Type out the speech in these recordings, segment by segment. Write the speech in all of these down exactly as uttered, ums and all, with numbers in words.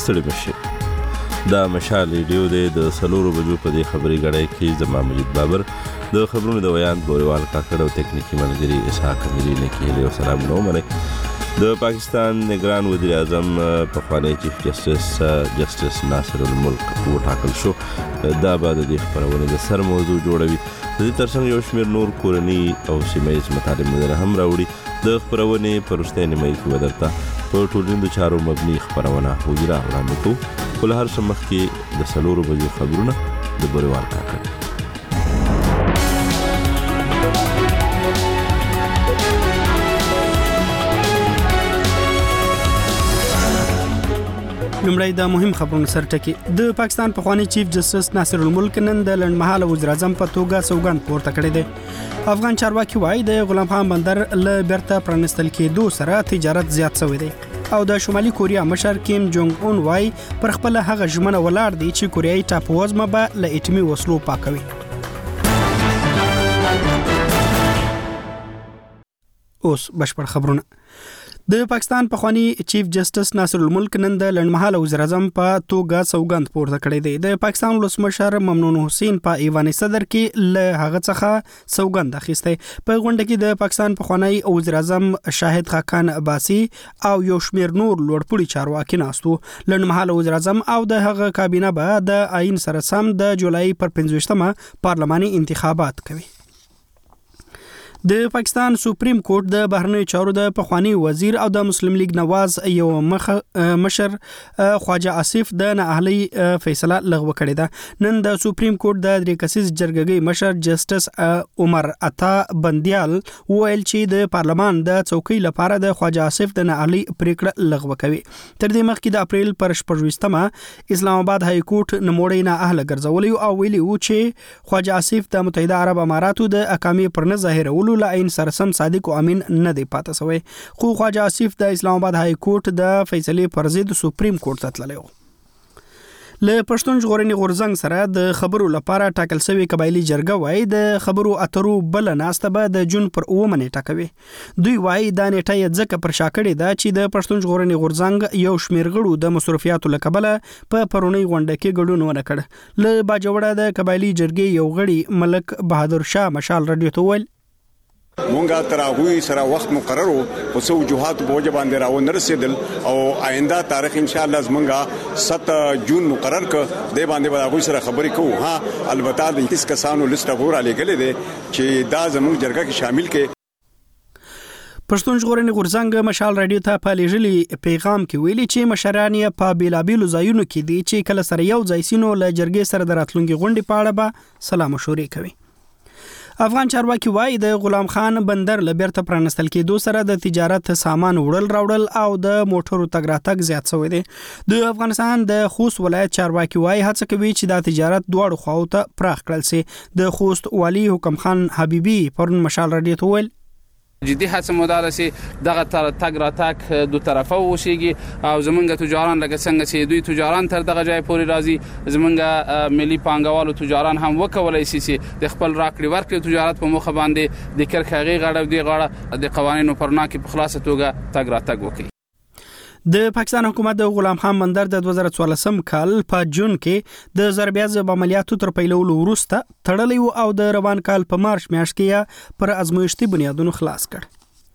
ستړي مشي. دا مشال ریډیو دی د څلورو بجو په دې خبري غړی کې زما مجید بابر د خبرونو د ویان ګوریوال کاکړ او تکنیکی ملګری اسحاق اميري نه کېلو سلام نو منه. د پاکستان نگران وزیر اعظم پخوانی چیف جسټس جسټس ناصر الملک وټاکل شو. دا بعد د خبرونه د سر موضوع جوړوي. د دې ترڅنګ یو شمېر نور کورني او سیمایي مطالب مدره هم راوړي. د خبرونه پرسته نیمه کې ودرته په ټولنیزو چارو مبني خبرونه وګړه وړاندې کوو. کله هر څه مخکې د سلورو بجو خبرونه د ګوریوال کاکړ. لومړی د مهم خبرونو سرټکی. د پاکستان پخوانی چیف جسټس ناصر الملک نن د لنډمهاله وزیر اعظم په توګه سوګند پورته کړی دی. افغان چارواکي وایي د غلام خان بندر له بیرته پرانستل کېدو سره تجارت زیات شوی دی او د شمالي کوریا مشر کیم جونګ اون وایي پر خپل هغه ژمنه ولاړ دی چې کوریایي ټاپووزمه به له اټومي وسلو پاکوي. اوس بشپړ خبرونه. د پاکستان پخوانی چیف جسټس ناصر الملک نن د لنډمهاله وزیر اعظم په توګه سوګند پورته کړی دی. د پاکستان ولسمشر ممنون حسین په ایوان صدر کې له هغه څخه سوګند اخیسته. په غونډه کې د پاکستان پخوانی وزیر اعظم شاهد خاقان عباسي او یو شمېر نور لوړپوړي چارواکي ناستو. لنډمهاله وزیر اعظم او د هغه کابینه به د آئین سره سم د جولای پر پنځوستمه پارلماني انتخابات کوي. د پاکستان سپریم کورټ د بهرنیو چارو د پخوانی وزیر او د مسلم لیگ نواز یو مشر خواجه آصف د نااهلي فیصله لغوه کړې ده. نن د سپریم کورټ د درې کسیز جرګې مشر جسټس عمر عطا بندیال ویل چې د پارلمان د څوکۍ لپاره د خواجه آصف د نااهلي پریکړه لغوه کوي. تر دې مخکې د اپریل پر شپږویشتمه اسلام آباد های کورټ نموړی نااهله ګرځولی او ویلي و چې خواجه آصف د متحده عرب اماراتو د اقامې پر نه ظاهرولو لاین سرسم صادق او امین نه دی پاتې شوی. خو خواجه آصف د اسلام آباد های کورټ د فیصلې پر ضد سپریم کورټ ته تللی و. له پښتون ژغورنې غورځنګ سره د خبرو لپاره ټاکل شوی قبایلی جرګه وایي د خبرو اترو بل ناسته به د جون پر اومه نیټه کوي. دوی وایي دا نیټه یې ځکه پر شا کړې ده چې د پښتون ژغورنې غورځنګ یو شمېر غړو د مصرفیاتو له کبله په پرونی غونډه کې ګډون ونه کړ. له باجوړه د قبایلی جرګې یو غړي ملک بهادر شاه مشال رادیو ته ویل مونږه تر هغه سره وخت مقرر وو په څو وجوهات بوج باندې راو نرسیدل او آینده تاریخ ان شاء الله زمونږه سات جون مقرر ک د باندې هغه سره خبرې کوو. ها البته د هیڅ کسانو لیست غوړه لګلې ده چې دا زموږ جرګه کې شامل کې. پښتون ژغورنې غورځنګ مشال رادیو ته په لېږلي پیغام کې ویلي چې مشران یې په بیلابیلو ځایونو کې دي چې کله سره یو ځای سینو له جرګې سره د راتلونکي غونډې په اړه به سلام مشورې کوي. افغان چارواکي وایي د غلام خان بندر له بیرته پرانستل کېدو سره د تجارت سامان وړل راوړل او د موټرو تګ راتګ زیات شوی دی. د افغانستان د خوست ولایت چارواکي وایي هڅه کوي چې دا تجارت دواړو خواو ته پراخ کړل شي. د خوست والي حکم خان حبیبي پرون مشال رادیو ته ویل جدي هڅه مدار سي دغه تګ راتګ دو طرفه وشيږي او زمونږ تجاران لکه څنګه چې دوی تجاران تر دغه ځای پورې راځي زمونږ ملي پانګوالو تجاران هم وکولای شي چې د خپل راکړې ورکړې تجارت په مخه باندې د کرخغي غړو دی غړه د قوانینو پرنا کې په خلاصه توګه تګ راتګ وکړي. د پاکستان حکومت د غلام خان بندر د دوه زره څوارلسم کال په جون کې د ضربې ضرب عملیاتو تر پیلولو وروسته تړلی او د روان کال په مارچ میاشت کې پر ازمویشتي بنیادونو خلاص کړ.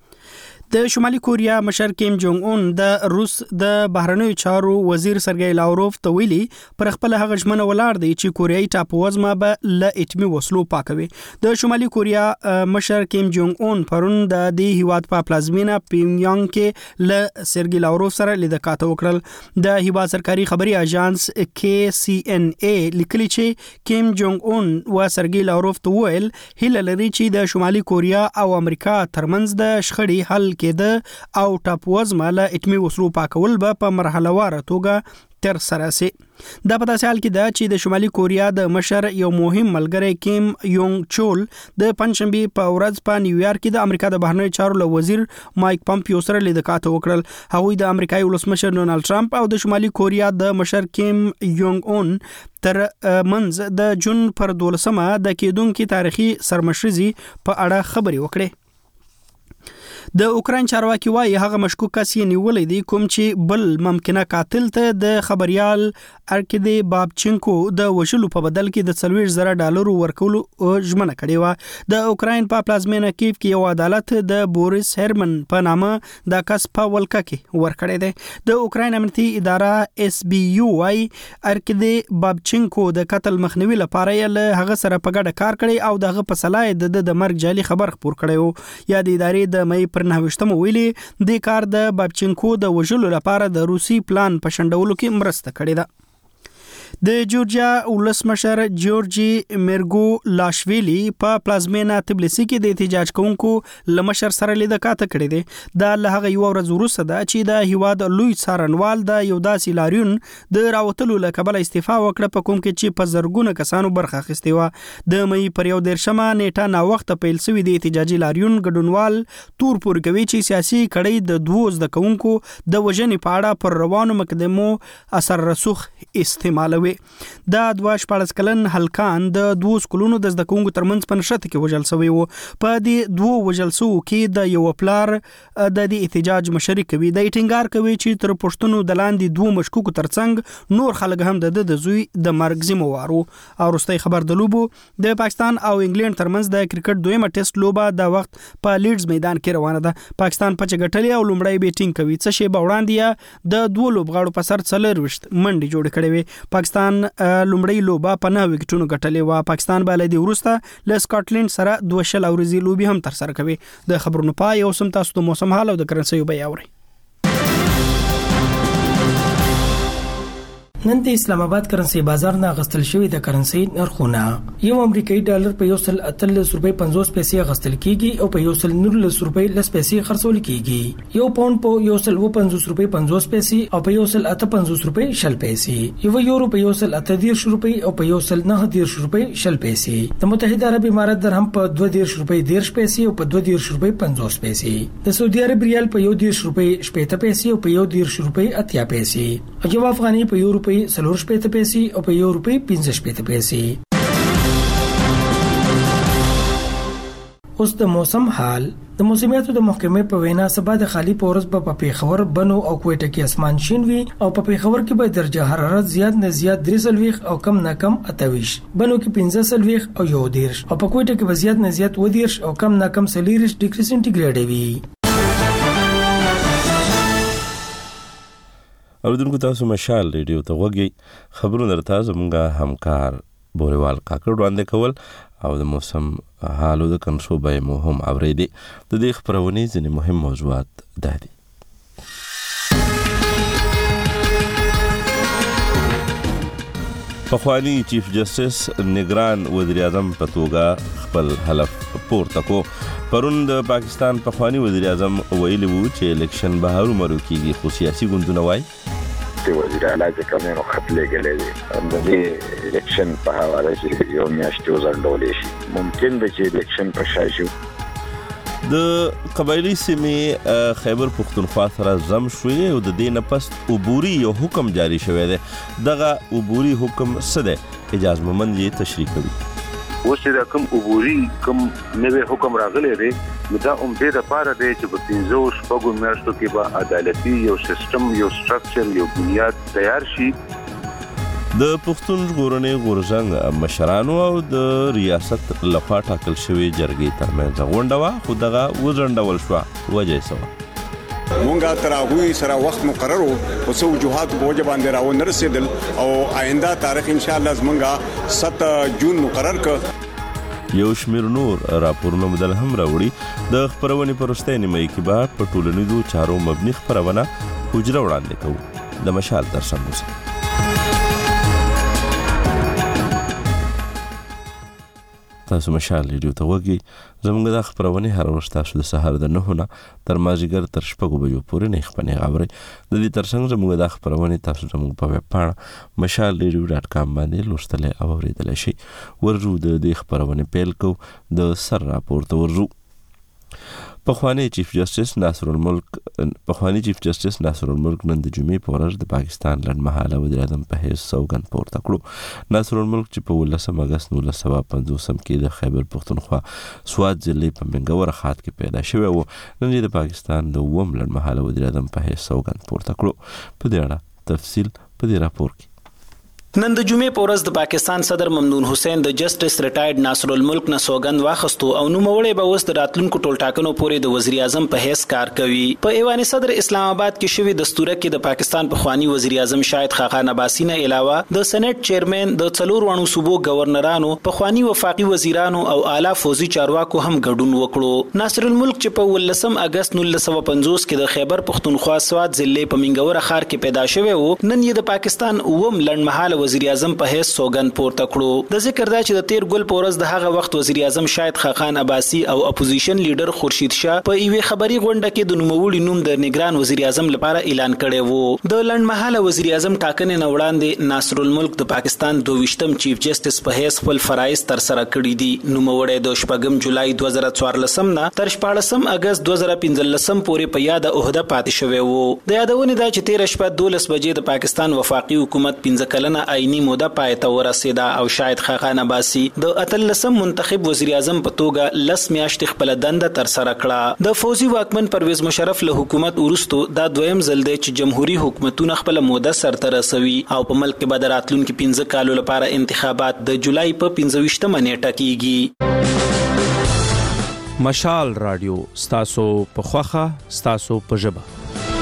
د شمالي کوریا مشر کیم جونګ اون د روس د بهرنیو چارو وزیر سرګی لاوروف ته ویلي پر خپل هغه ژمنه ولاړ دی چې کوریایي ټاپووزمه به له اټومي وسلو پاکوي. د شمالي کوریا مشر کیم جونګ اون پرون د دې هیواد په پلازمینه پیونګیانګ کې له سرګی لاوروف سره لیدکات وکړل. د هیواد سرکاري خبري اژانس کې سی ان ای لیکلي چې کیم جونګ اون و سرګی لاوروف ته ویل هیله لري چې د شمالي کوریا او امریکا ترمنځ د شخړې حل کېده او ټاپووزمه له اټومي وسلو پاکول به په مرحله واره توګه تر سره سي. دا په داسې حال کې ده چې د شمالي کوریا د مشر یو مهم ملګری کیم یونګ چول د پنځشنبه په ورځ په نیویارک کې د امریکا د بهرنیو چارو له وزیر مایک پامپیو سره لیدکات وکړل. هغوی د امریکایي ولسمشر ډونالد ټرمپ او د شمالي کوریا د مشر کیم یونګ اون تر منځ د جون پر دولسمه د کېدونکو تاریخي سرمشرزي په اړه خبرې وکړې. د اوکراین چارواکي وايي هغه مشکوک کس یې نیولې دی کوم چې بل ممکنه قاتل ته د خبريال ارکدي بابچنکو د وشلو په بدل کې د څلوېښت زره ډالرو ورکولو ژمنه کړې و. د اوکراین په پلازمینه کیف کې یو عدالت د بوریس هرمن په نامه د کس په ولکه کې ورکړی دی. د اوکراین امنیتي اداره اس بي یو وايي ارکدي بابچنکو د قتل مخنیوي لپاره یې له هغه سره په ګډه کار کړی او دغه په صلاح د د مرګ جعلي خبر خپور کړی و. یا د ادارې د مې پر نهه ویلي د کار د بابچنکو د وژلو لپاره د روسي پلان په شندولو کې مرسته کړې ده. د جورجیا ولسمشر جورجي میرګو لاشویلی په پلازمینه تبلیسی کې د احتجاج کوونکو لمشر سره لیدل کاته کړی دی. دا له هغه یو ورځ وروسته ده چې د هیواد لوی څارنوال د یو داسې لاریون د راوتلو له کبله استعفا وکړه په کوم کې چې په زرګونه کسانو برخه اخیستې وه. د مې پر یو دیرشمه نیټه نا وخت پیل شوی د احتجاجي لاریون ګډونوال تور پور کوي چې سیاسي کړۍ د دوه زده کوونکو د وژنې په اړه پر روانو مقدمو اثر رسوخ استعمالوي. دا دوه شپږ کلن هلکان د دوه سکولونو د زده کوونکو ترمنځ په نشته کې وژل شوی وو. په دې دوه وژل شو کې د یو پلار د دې احتجاج مشري کوي. د ټینګار کوي چې تر پښتنو د لاندې دوه مشکوکو ترڅنګ نور خلک هم د د زوی د مرګ ذمہوار وو. او وروستي خبر د لوبو د پاکستان او انګلند ترمنځ د کرکټ دویمه ټیسټ لوبه د وخت په لیډز میدان کې روانه ده. پاکستان په چګټلې او لومړی بیټینګ کوي. څه شی به وړاندې د دوه لوبغاړو په سر څلرويشت منډي جوړ کړي وي. پاکستان لومړی لوبه په نه وکټونو ګټلې و. پاکستان به له دې وروسته له سکاټلند سره دوه شل اوريزي لوبي هم تر سره کوي. د خبرونو پای او سم تاسو د موسم حال او د کرنسي بیان اوري. نن د اسلام آباد کرنسي بازار نه غستل شوی د کرنسي نرخونه یو امریکایي ډالر په یو سل اتلس روپۍ پنځوس پیسې غستل کیږي او په یو سل نولس روپۍ لس پیسې خرڅول کیږي. یو پاوند په یو سل پنځوس روپۍ پنځوس پیسې او په یو سل اته پنځوس روپۍ شل پیسې. یو یورو په یو سل اته دیرش روپۍ او په یو سل نه دیرش روپۍ شل پیسې. د متحده عرب امارات درهم په دوه دیرش روپۍ دیرش پیسې او په دوه دیرش روپۍ پنځوس پیسې. د سعودي عرب ریال په یو دیرش روپۍ شپږ پیسې او په یو دیرش روپۍ اتیا پیسې. یو افغاني په یو روپۍ سلور شپږ پیسې او په یو روپۍ پنځه شپږ پیسې. اوس د موسم حال. د موسمیاتو د محکمې په وینا سبا د خالی پورس په پیښور بنو او کوټه کې اسمان شین وي او په پیښور کې به درجه حرارت زیات نه زیات درې سلويخ او کم نه کم اتويش. بنو کې پنځه سلويخ او یو دیرش او په کوټه کې به زیات نه زیات و دیرش او کم نه کم سلیریش ډیګري سنټیګریډ وي. اوریدونکو تاسو مشال ریډیو ته وګورئ. خبرونه درته زموږ همکار بوریوال کاکړ وړاندې کول او د موسم حالو د کنسوبې مو هم اوریدي. د دې خبرونې ځینې مهم موضوعات دا دي. پخوانی چیف جسټس نگران وزیر اعظم په توګه خپل حلف پورته کو. پرون د پاکستان پخوانی وزیر اعظم ویلي وو چې الیکشن به هرومرو کېږي خو سیاسي ګوندونه وایي چې وزیر اعلی چې کومه خط لګلې دي د دې الیکشن په حواله چې یو میاشت وزندولې شي ممکن به چې الیکشن په شاشو. د قبایلی سیمې خیبر پختونخوا سره زم شوی او د دې نه پس عبوري یو حکم جاری شوی دی. دغه عبوري حکم څه دی؟ اجازه مومند یې تشریح کوي. اوس دا کوم عبوري کوم نوې حکم راغلی دی دا هم دې لپاره دی چې په پنځو شپږو میاشتو کې به عدالتي یو سیستم یو سټرکچر یو بنیاد تیار شي. د پښتون ژغورنې غورځنګ مشرانو او د ریاست لخوا ټاکل شوی جرګې ترمنځ غونډه وه خو دغه وځنډول شوه. وجه یې څه وه؟ مونږه تر هغوی سره وخت مقرر وو خو څه وجوهات په وجه باندې راونه رسېدل او آینده تاریخ ان شاء الله زمونږه سات جون مقرر ک. یو شمیر نور راپورونه بدل هم راوړي. د خبرونې په وروستۍ نیمایي کې به په ټولنیزو چارو مبني خبرونه حجره وړاندې کوو. د مشال تر څنګ اوسئ. تاسو مشال ریډیو ته وګورئ. زموږ د خبرونه هر ورځ تاسو د سهار د نهو نه تر مازیګر تر شپږو بجو پورې نه خبرونه غوړي. د دې ترڅنګ زموږ د خبرونه تاسو زموږ په ویب پاڼه مشال ریډیو ډاټ کام باندې لوستل او اوریدل شي. ورجو د دې خبرونه پیل کو د سر راپور ته ورجو. پخوانی چیف جسټس ناصر الملک پخوانی چیف جسټس ناصر الملک نن د جمعې په ورځ د پاکستان لړمحاله وزیر اعظم په حیث سوګند پورته کړو. ناصر الملک چې په ولسم اگست نولس سوه پنځوسم کې د خیبر پختونخوا سوات ضلع په منګور خات کې پیدا شوی و، نن یې د پاکستان د اووم لړمحاله وزیر اعظم په حیث سوګند پورته کړو. په دې اړه تفصیل په دې راپور کې. نن د جمعې په ورځ د پاکستان صدر ممنون حسین د جسټس ریټایرډ ناصر الملک نه سوګند واخستو او نوموړی به اوس د راتلونکو ټولټاکنو پورې د وزیر اعظم په حیث کار کوي. په ایوان صدر اسلام آباد کې شوی دستوره کې د پاکستان پخوانی وزیر اعظم شاهد خاقان عباسی نه علاوه د سېنات چیرمن د څلور وانو صوبو گورنرانو، پخوانی وفاقي وزیرانو او اعلی فوزي چارواکو هم ګډون وکړو. ناصر الملک چې په ولسم اگست نولس سوه پنځوس کې د خیبر پختونخوا سوات ضلع په منګور خار کې پیدا شوی و، نن یې د پاکستان اووم لړمحاله وزیر اعظم په حیث سوګند پورته کړو. د ذکر دا چې د تیر ګل په ورځ د هغه وخت وزیر اعظم شاهد خاقان عباسی او اپوزیشن لیډر خورشید شاه په یوې خبري غونډه کې د نوموړي نوم د نگران وزیر اعظم لپاره اعلان کړی وو. د لړمحاله وزیر اعظم ټاکنې نه وړاندې ناصر الملک د پاکستان دویشتم چیف جسټس په حیث خپل فرایض تر سره کړي دي. نوموړی د شپږم جولای دوه زره څوارلسم نه تر شپاړسم اگست دوه زره پنځلسم پورې په یاد عہده پاتې شوی وو. د یادونې دا چې تیر شپه دولس بجې د پاکستان وفاقي حکومت پنځه کلنه آئینی موده پای ته ورسېده او شاهد خاقان عباسی د اتلسم منتخب وزیر اعظم په توګه لس میاشتې خپل دنده تر سره کړه. د فوزي واکمن پرویز مشرف له حکومت وروسته دا دویم ځل دی چې جمهوریت حکومتونه خپل موده سرته رسوي او په ملک کې به د راتلونکو پنځه کالو لپاره انتخابات د جولای په پنځه ویشتمه نیټه کیږي. مشال رادیو ستاسو په خوخه ستاسو په ژبه.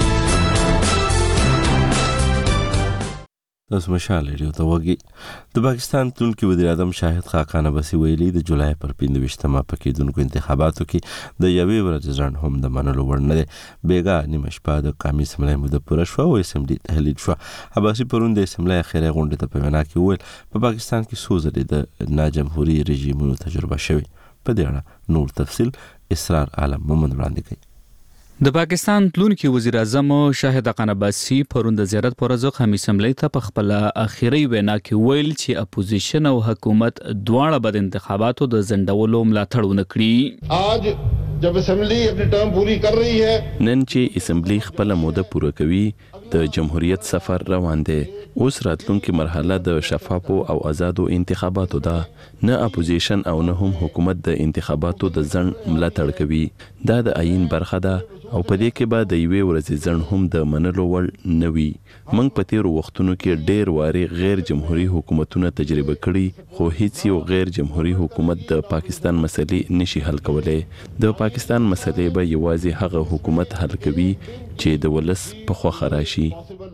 تاسو مشال ریډیو ته وګورئ. د پاکستان تلونکي وزیر اعظم شاهد خاقان عباسی ویلي د جولای پر پنځه ویشتمه په کېدونکو انتخاباتو کې د یوې ورځې ځنډ هم د منلو وړ نه دی. بیګا نیمه شپه د قومي اسمبلۍ موده پوره شوه او اسمبلۍ تحلیل شوه. عباسی پرون د اسمبلۍ اخري غونډې ته په وینا کې وویل په پاکستان کې څو ځلې د ناجمهوري رژیمونو تجربه شوې. په دې اړه نور تفصیل اسرار عالم مومند وړاندې کوي. د پاکستان تلونکي وزیر اعظم شاهد خاقان عباسی پرون د زیارت پر ورځ قومي اسمبلۍ ته په خپل اخیری وینا کې ویل چې اپوزیشن او حکومت دواړه به د انتخاباتو د ځنډولو ملاتړ ونه کړي. آج جب اسمبلی اپنی ټرم پوری کر رہی ہے، نن چې اسمبلی خپل موده پوره کوي د جمهوریت سفر روان دی. اوس راتلونکي مرحله د شفافو او آزادو انتخاباتو ده. نه اپوزیشن او نه هم حکومت د انتخاباتو د ځنډ ملاتړ کوي. دا د آئین برخه ده او په دې کې به د یوې ورځې ځنډ هم د منلو وړ نه وي. موږ په تیرو وختونو کې ډېر واري غیر جمهوري حکومتونه تجربه کړي، خو هیڅ یو غیر جمهوري حکومت د پاکستان مسلې نشي حل کولی. د پاکستان مسلې به یوازې هغه حکومت حل کوي چې د ولس په خوښه راشي،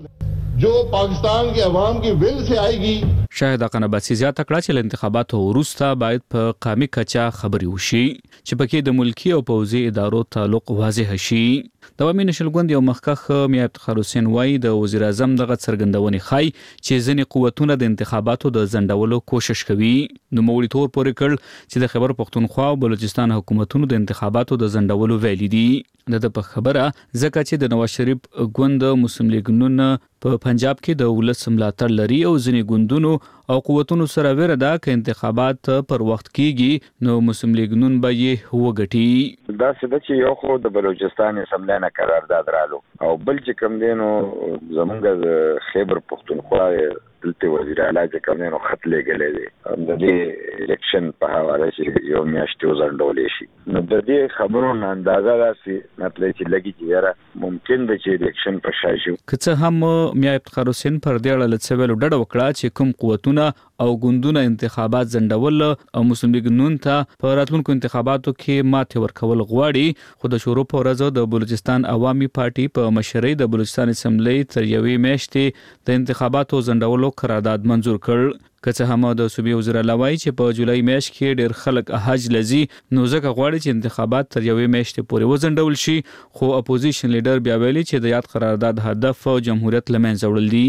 جو پاکستان کے عوام کی ول سے آئے گی. شاهد خاقان عباسی زیاته کړه چې انتخاباتو وروسته باید په قومي کچه خبري وشي چې پکې د ملکی او پوځي ادارو تعلق واضح شي. د عوامي نشل ګوند یو مخکخ میا افتخار حسین وایي د وزیر اعظم دغه څرګندونې ښایي چې ځینې قوتونه د انتخاباتو د ځنډولو کوشش کوي. نوموړي تور پورې کړ چې د خیبر پختونخوا او بلوچستان حکومتونو د انتخاباتو د ځنډولو ویلي دي. د په خبره ځکه چې د نواز شریف ګوند مسلم لیګ نون په پنجاب کې د ولس ملاتړ لري او ځینې ګوندونو او قوتونو سره ویره ده چې انتخابات پر وخت کیږي نو مسلم لیګ نون به یې وګټي. دا څه چې یو خو د بلوچستان اسمبلی نه قرارداد رالو او بل چې کوم دینو زمونږ د خیبر پختونخوا دلته وزیر اعلی چې کوم دینو خط لګلې دي د دې الیکشن په حواله چې یو میاشت وزندولې شي. نو د دې خبرو نه اندازه راسي مطلب چې لګي چې یاره ممکن ده چې الیکشن په شاشو. که څه هم میا افتخار حسین پر دې اړه لڅویلو ډډه وکړه چې کوم قوتونه او ګوندونه انتخابات ځنډول او مسلم لیګ نون ته په راتلونکو انتخاباتو کې ماتې ورکول غواړي، خو د شروع په ورځ د بلوچستان عوامي پارټي په مشرۍ د بلوچستان اسمبلی تر یوې میاشتې د انتخاباتو ځنډولو قرارداد منزور کړ. که څه هم د صوبې وزیر اعلی وایي چې په جولای میاشت کې ډېر خلک حج لذي نو ځکه غواړي چې انتخابات تر یوې میاشتې پورې وځنډول شي، خو اپوزیشن لیډر بیا ویلي چې د یاد قرارداد هدف جمهوریت له منځه وړل دي.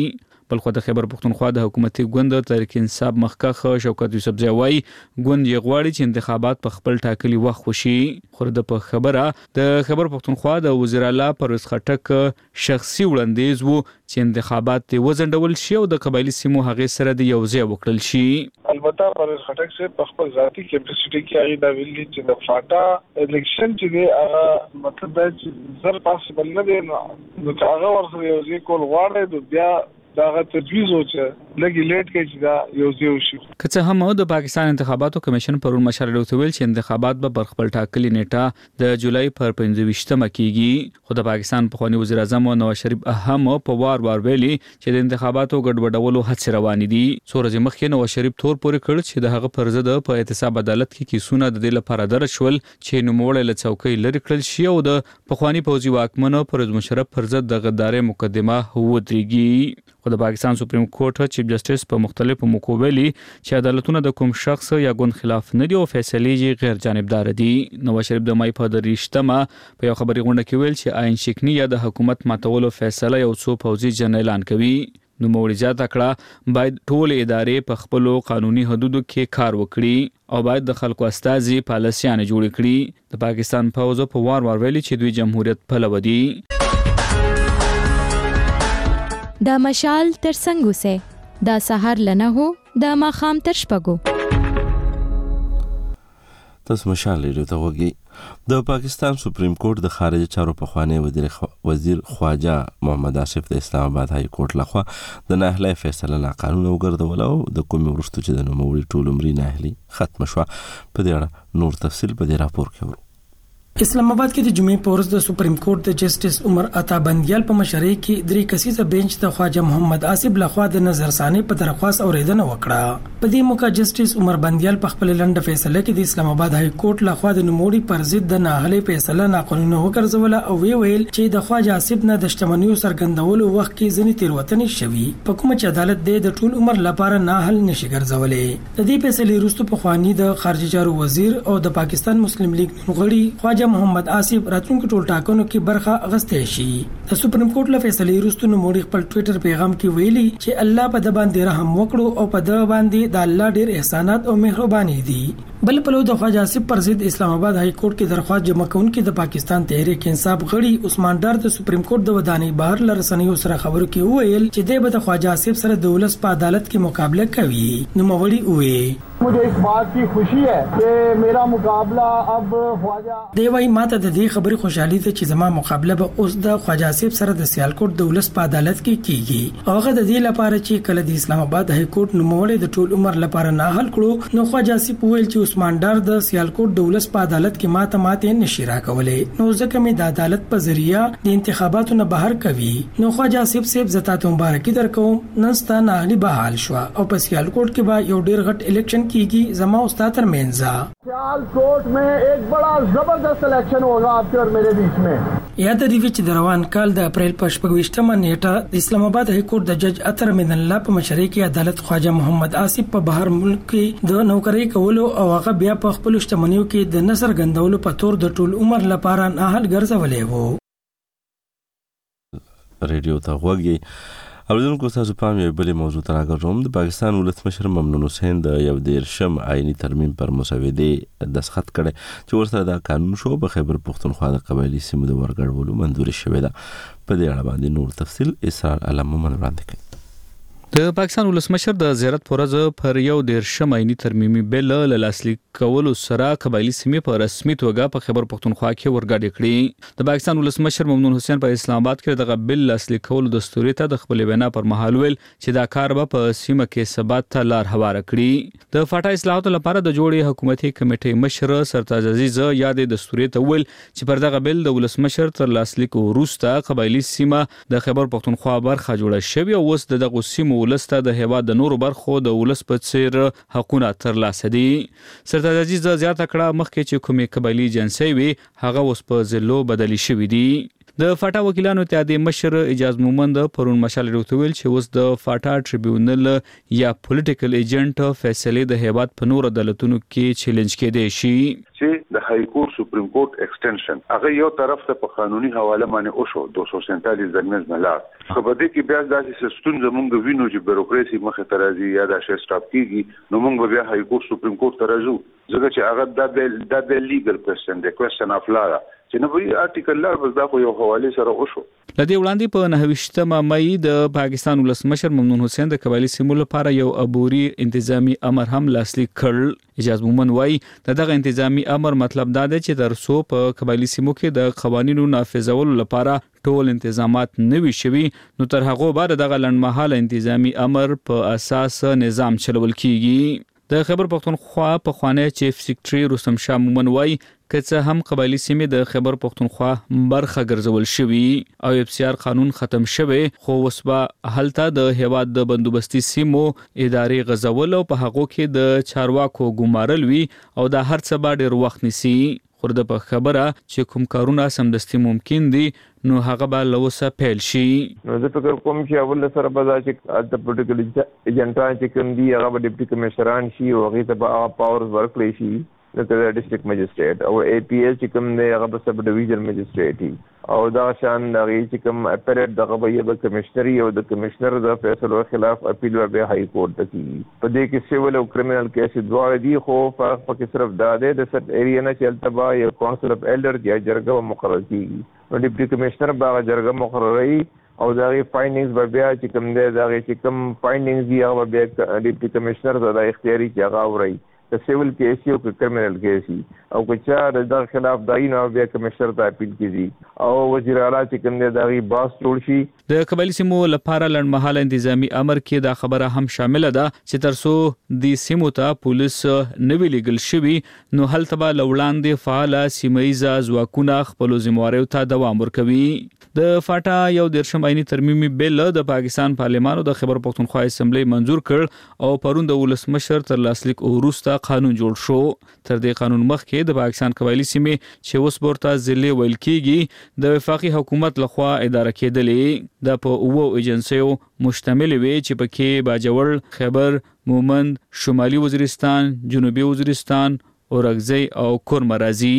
بل خو د خیبر پختونخوا د حکومتي ګوند تحریک انصاف مخکخ شوکت یوسفزی وایي ګوند یې غواړي چې انتخابات په خپل ټاکلي وخت وشي. خو د په خبره د خیبر پختونخوا د وزیر اعلی پرویز خټک شخصي وړاندیز وو چې انتخابات ته وزندول شي او د قبایلی سیمو هغه سره د یوځای وکړل شي. البته پرویز خټک سے په خپل ذاتی کیپاسټي کې هغه د ویلي چې د فاټا الیکشن چې دی هغه مطلب دا چې زر پاسبل نه دی نو هغه ورسره یوځای کول غواړي د بیا داغه تجویز و چې لګي لیټ کې چې دا یو ځای وشي. که څه هم د پاکستان انتخاباتو کمیشن پرون مشر ډاکټر ویل چې انتخابات به پر خپل ټاکلي نیټه د جولای پر پنځه ویشتمه کیږي. خو د پاکستان پخوانی وزیر اعظم نواز شریف هم په وار وار ویلي چې د انتخاباتو ګډوډولو هڅې روانې دي. څو ورځې مخکې نواز شریف تور پورې کړ چې د هغه پر ضد په احتساب عدالت کې کیسونه د دې لپاره درج شول چې نوموړی له څوکۍ لرې کړل شي او د پخوانی پوځي واکمن پرویز مشرف پر ضد د غدارۍ مقدمه ودرېږي. خو د پاکستان سپریم کورټ چیف جسټس په مختلفو موکو ویلي چې عدالتونه د کوم شخص یا ګوند خلاف نه دي او فیصلې یې غیر جانبدار دي. نواز شریف د مای په دریشتمه په یو خبري غونډه کې ویل چې آئین شکنی یا د حکومت ماتولو فیصله یو څو پوځي جن اعلان کوي. نو موري زیاته کړه باید ټول ادارې په خپل قانوني حدودو کې کار وکړي او باید د خلکو استازي پالیسيانه جوړ کړي. د پاکستان پوځ په وار وار ویلي چې دوی جمهوریت پلوي دي. دا مشال تر څنګه سه دا سحر لنه هو دا ماخام تر شپګو تاسو مشال لري ته وګي. د پاکستان سپریم کورټ د خارجه چارو په خوانی وزیر خواجه محمد آصف د اسلام آباد های کورټ لخوا د ناهلي فیصله لا قانون وګرځول او د کومي ورستو چې د نوموړي ټول عمرې ناهلي ختم شو. په دې اړه نور تفصیل په دې راپور کې ورو. اسلام آباد کې د جمعې په ورځ د سپریم کورټ د جسټس عمر عطا بندیال په مشرۍ کې درې کسیزه بینچ د خواجه محمد آصف لخوا د نظرثاني په درخواست اوریدنه وکړه. په دې موقع جسټس عمر بندیال په خپل لنډه فیصله کې د اسلام آباد های کورټ لخوا د نوموړي پر ضد د ناهلي فیصله ناقانونه وګرځول او وی ویل چې د خواجه آصف نه د شتمنیو سرګندولو وخت کې ځنې تیروتنې شوي په کوم چې عدالت د ټول عمر لپاره ناهل نشي ګرځولې. د دې فیصلې وروسته په خواني د خارجه چارو وزیر او د پاکستان مسلم لیگ غړي خواجه محمد آصف راتلونکو ټول ټاکنو کې برخه اغستې شي. د سپریم کورټ له فیصلې وروسته نوموړي خپل ټوئیټر پیغام کې ویلي چې الله په د باندې رحم وکړو او په د باندې د الله ډېر احسانات او مهرباني دي. بل په لور د خواجه آصف پر ضد اسلام آباد های کورټ کې درخواست جمع کونکي د پاکستان تحریک انصاف غړي عثمان ډار د سپریم کورټ د ودانۍ بهر لرسنیو سره خبرو کې ویل چې د خواجه آصف سره د ولس په عدالت کې مقابله کوي. نوموړي وې मुझे इस बात की खुशी है कि मेरा मुकाबला अब ख्वाजा دی وای ماته د دې خبرې خوشحالي ده چې زما مقابله به اوس د خواجه آصف سره د سیالکوټ د ولس په عدالت کې کیږي. هغه د دې لپاره چې کله د اسلام آباد های کورټ نوموړي د ټول عمر لپاره نه حل کړو نو خواجه آصف ویل چې عثمان ډار د سیالکوټ د ولس په عدالت کې ماته ماته نشي راکولې نو ځکه مې د عدالت په ذریعہ د انتخاباتو نه بهر کوي. نو خواجه آصف صاحب زتات مبارکي درکوم نن ستانه علي بحال شو او په سیالکوټ کې به یو ډیر غټ الیکشن کیږي زما استاد تر منځا. سیالکوٹ میں ایک بڑا زبردست الیکشن ہوگا آپ کے اور میرے بیچ میں. یاد دی چې د روان کال د اپریل په شپږویشتمه نیټه د اسلام آباد های کورټ د جج اطهر من الله په مشرۍ کې عدالت خواجه محمد آصف په بهر ملک کې د نوکری کولو او هغه بیا په خپل شتمنیو کې د نصر غندولو په تور د ټول عمر لپاره نه حل ګرځولې وو. ریډیو ته وګورئ. اوریدونکو تاسو په یو بل موضوع تر راغلم. د پاکستان ولسمشر ممنون حسین د یو دیرشم آئینی ترمیم پر مسودې دستخط کړي چې ورسره دا قانون شو په خیبر پختونخوا د قبایلی سیمو د ورګړولو منځوري شوې ده. په دې اړه باندې نور تفصیل اسرار علم مومن وړاندې کوي. د پاکستان ولسمشر د زیارت پرځ پر یو دیرشم آئینی ترمیمي بل له لاسلیک کولو سره قبایلی سیمې په رسمي توګه په خیبر پختونخوا کې ورګډ کړي. د پاکستان ولسمشر ممنون حسین په اسلام آباد کې دغه بل لاسلیک کولو دستوري ته د خپل وینا پر مهال ویل چې دا کار به په سیمه کې ثبات ته لار هواره کړي. د فاټا اصلاحاتو لپاره د جوړې حکومتي کمیټې مشر سرتاج عزیز یاد دستوري ته ویل چې پر دغه بل د ولسمشر تر لاسلیک وروسته قبایلی سیمه د خیبر پختونخوا برخه جوړه شوې او اوس دغه سیمه ولسته د هیواد د نورو برخو د ولس په څیر حقونه ترلاسه دي. سرتاج عزیز زیاته کړه مخکې چې کومې قبایلی جنسي وي هغه اوس په ضلعو بدلی شوې دي. د فاټا وکیلانو اتحادیې مشر اجاز مومند پرون مشال ډاکټر ویل چې اوس د فاټا ټریبیونل یا پولیټیکل ایجنټ فیصله د هیواد په نور عدالتونو کې چیلنج کېدای شي چې د های کورټ سپریم کورټ ایکسټنشن هغه یو طرف ته په قانوني حواله باندې او شو دو سو سینتالیس درمیان ملار خو په دې کې بیا داسې ستون زمونږ وینو چې بیروکراسي مخه ترازی یا د شې سټاپ کیږي نو موږ بیا های کورټ سپریم کورټ ترازو ځکه چې هغه د د لیګل کوېسچن د کوېسچن اف لا چې نو وی آرټیکل لا بس دا خو یو حواله سره وشو. لدې وړاندې په نهویشتمه مې د پاکستان ولسمشر ممنون حسین د قبایلی سیمو لپاره یو عبوري انتظامی امر هم لاسلیک کړ. اجازه مومن وای دغه انتظامی امر مطلب دا دی چې ترڅو په قبایلی سیمو کې د قوانینو نافذولو لپاره ټول انتظامات نوي شوي نو تر هغه بعد دغه لنډمحاله انتظامی امر په اساس نظام چلول کیږي. د خیبر پختونخوا په خوانی چیف سیکریټری رستم شاه مومن وای کڅه هم قبایلی سیمې د خیبر پختونخوا برخه ګرځول شوی او اف سی آر قانون ختم شوی خو وسبا هلته د هیواد د بندوبستي سیمو ادارې غزول او په هغه کې د چارواکو ګمارل وی او د هر څه با ډیر وخت نسی خورده په خبره چې کوم کارونه سمدستي ممکن دي نو هغه به لوسه پیل شي. نو زه فکر کوم چې اول سره به دا چې د پولیټیکل ایجنټان چې کوم دي هغه به ډیپټي کمشنران شي او هغه ته به پاورز ورکړي شي لکه د ډیسټریکټ مجسټریټ او اے پی ایس چې کوم دی هغه به سب ډیویژن مجسټریټ او دا شان د هغې چې کوم اپیریټ دغه به یې به کمشنري او د کمشنر د فیصلو خلاف اپیل به بیا های کورټ ته کېږي. په دې کې سیول او کرمینل کیس دواړه دي خو فرق پکې صرف دا دی د سټ ایریا نه چې هلته به یو کونسل اف ایلډر یا جرګه به مقرر کېږي نو ډیپټي کمشنر به هغه جرګه مقرروي او د هغې فایندنګز به بیا چې کوم دی د هغې چې کوم فایندنګز دي هغه به بیا ډیپټي کمشنر ته دا اختیاري چې هغه اورئ د سیول کیس یو که کرمینل کیس او که چا د دغه خلاف دایي نو بیا کمشنر ته اپیل کېږي او وزیر اعلی چې کوم دی د هغې باس جوړ شي. د قبایلی سیمو لپاره لنډمحاله انتظامی امر کې دا خبره هم شامله ده چې ترڅو د سیمو ته پولیس نوي لیږل شوي نو هلته به له وړاندې فعاله سیمه ییزه ځواکونه خپلو ذمهواریو ته دوام ورکوي. د فاټا یو دېرشم عیني ترمیمي بل د پاکستان پارلمان د خیبر پختونخوا اسمبلی منزور کړ او پرون د ولسمشر تر لاسلیک وروسته قانون جوړ شو. تر دې قانون مخکې د پاکستان قبایلی سیمې چې اوس ورته ضلع ویل کېږي د وفاقي حکومت لخوا اداره کېدلې د په اوو ایجنسیو مشتمل وي چې پکې باجوړ، خیبر، مومند، شمالي وزیرستان، جنوبي وزیرستان، اورګزی او کورمرازي.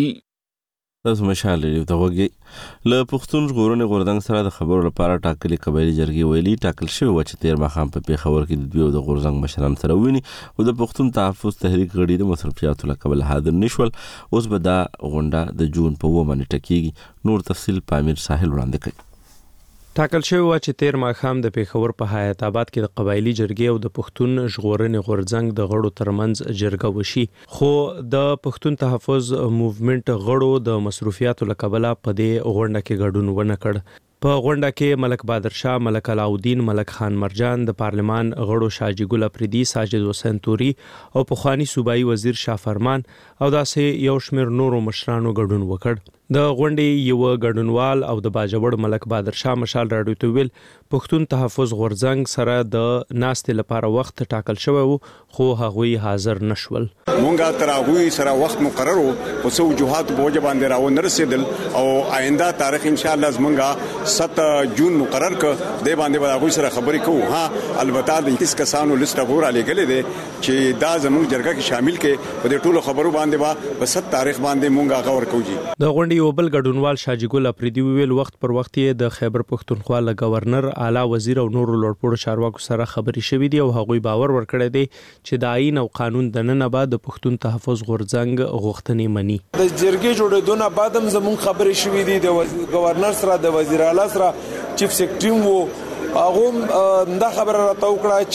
تاسو مشال لري ته وګي له پښتون ژغورنې غورځنګ سره د خبرو لپاره ټاکلي قبایلی جرګې ویلي ټاکل شوی و چې تیر ماښام په پیښور کې د دوی او د غورځنګ مشران سره ویني او د پښتون تحفظ تحریک غړي د مصرفیاتو له کبله حاضر نشول. اوس به دا غونډه د جون په اووه باندې ټاکیږي. نور تفصیل په امیر ساحل وړاندې کوي. ټاکل شوی و چې تیر ماښام د پیښور په حیات آباد کې د قبایلی جرګې او د پښتون ژغورنې غورځنګ د غړو ترمنځ جرګه وشي خو د پښتون تحفظ موومېنټ غړو د مصرفیاتو له کبله په دې غونډه کې ګډون ونه کړ. په غونډه کې ملک بادر شاه، ملک علاؤالدین، ملک خان مرجان، د پارلمان غړو شاجي ګل افریدي، ساجد حسین توري او پخوانی صوبایي وزیر شاه فرمان او داسې یو شمېر نورو مشرانو ګډون وکړ. د غونډې یو ګډونوال او د باجوړ ملک بادر شاه مشال راډیو ته ویل پښتون تحفظ غورځنګ سره د ناستې لپاره وخت ټاکل شوی و خو هغوی حاضر نشول. مونږه تر هغوی سره وخت مقرر وو او څو وجوهات په وجه باندې راونه رسیدل او آینده تاریخ ان شاء الله زمونږه سات جون مقرر ک د باندې به هغوی سره خبرې کوو. ها البته د هیڅ کسانو لیست غوړه لګلې ده چې دا زموږ جرګه کې شامل کې په دې ټولو خبرو باندې به په سات تاریخ باندې مونږه غور کوو. د غونډې یو بل ګډونوال شاجي ګل افریدي ویل وخت پر وخت یې د خیبر پختونخوا له گورنر، اعلی وزیر او نورو لوړپوړو چارواکو سره خبرې شوې دي او هغوی باور ورکړی دی چې د آئین او قانون د نن بعد د پښتون تحفظ غورځنګ غوښتنې مني. د جرګې جوړېدو نه بعد هم زموږ خبرې شوې دي د گورنر سره، د وزیر اعلی سره، چیف سیکریټری وو هغه دا خبره راته وکړه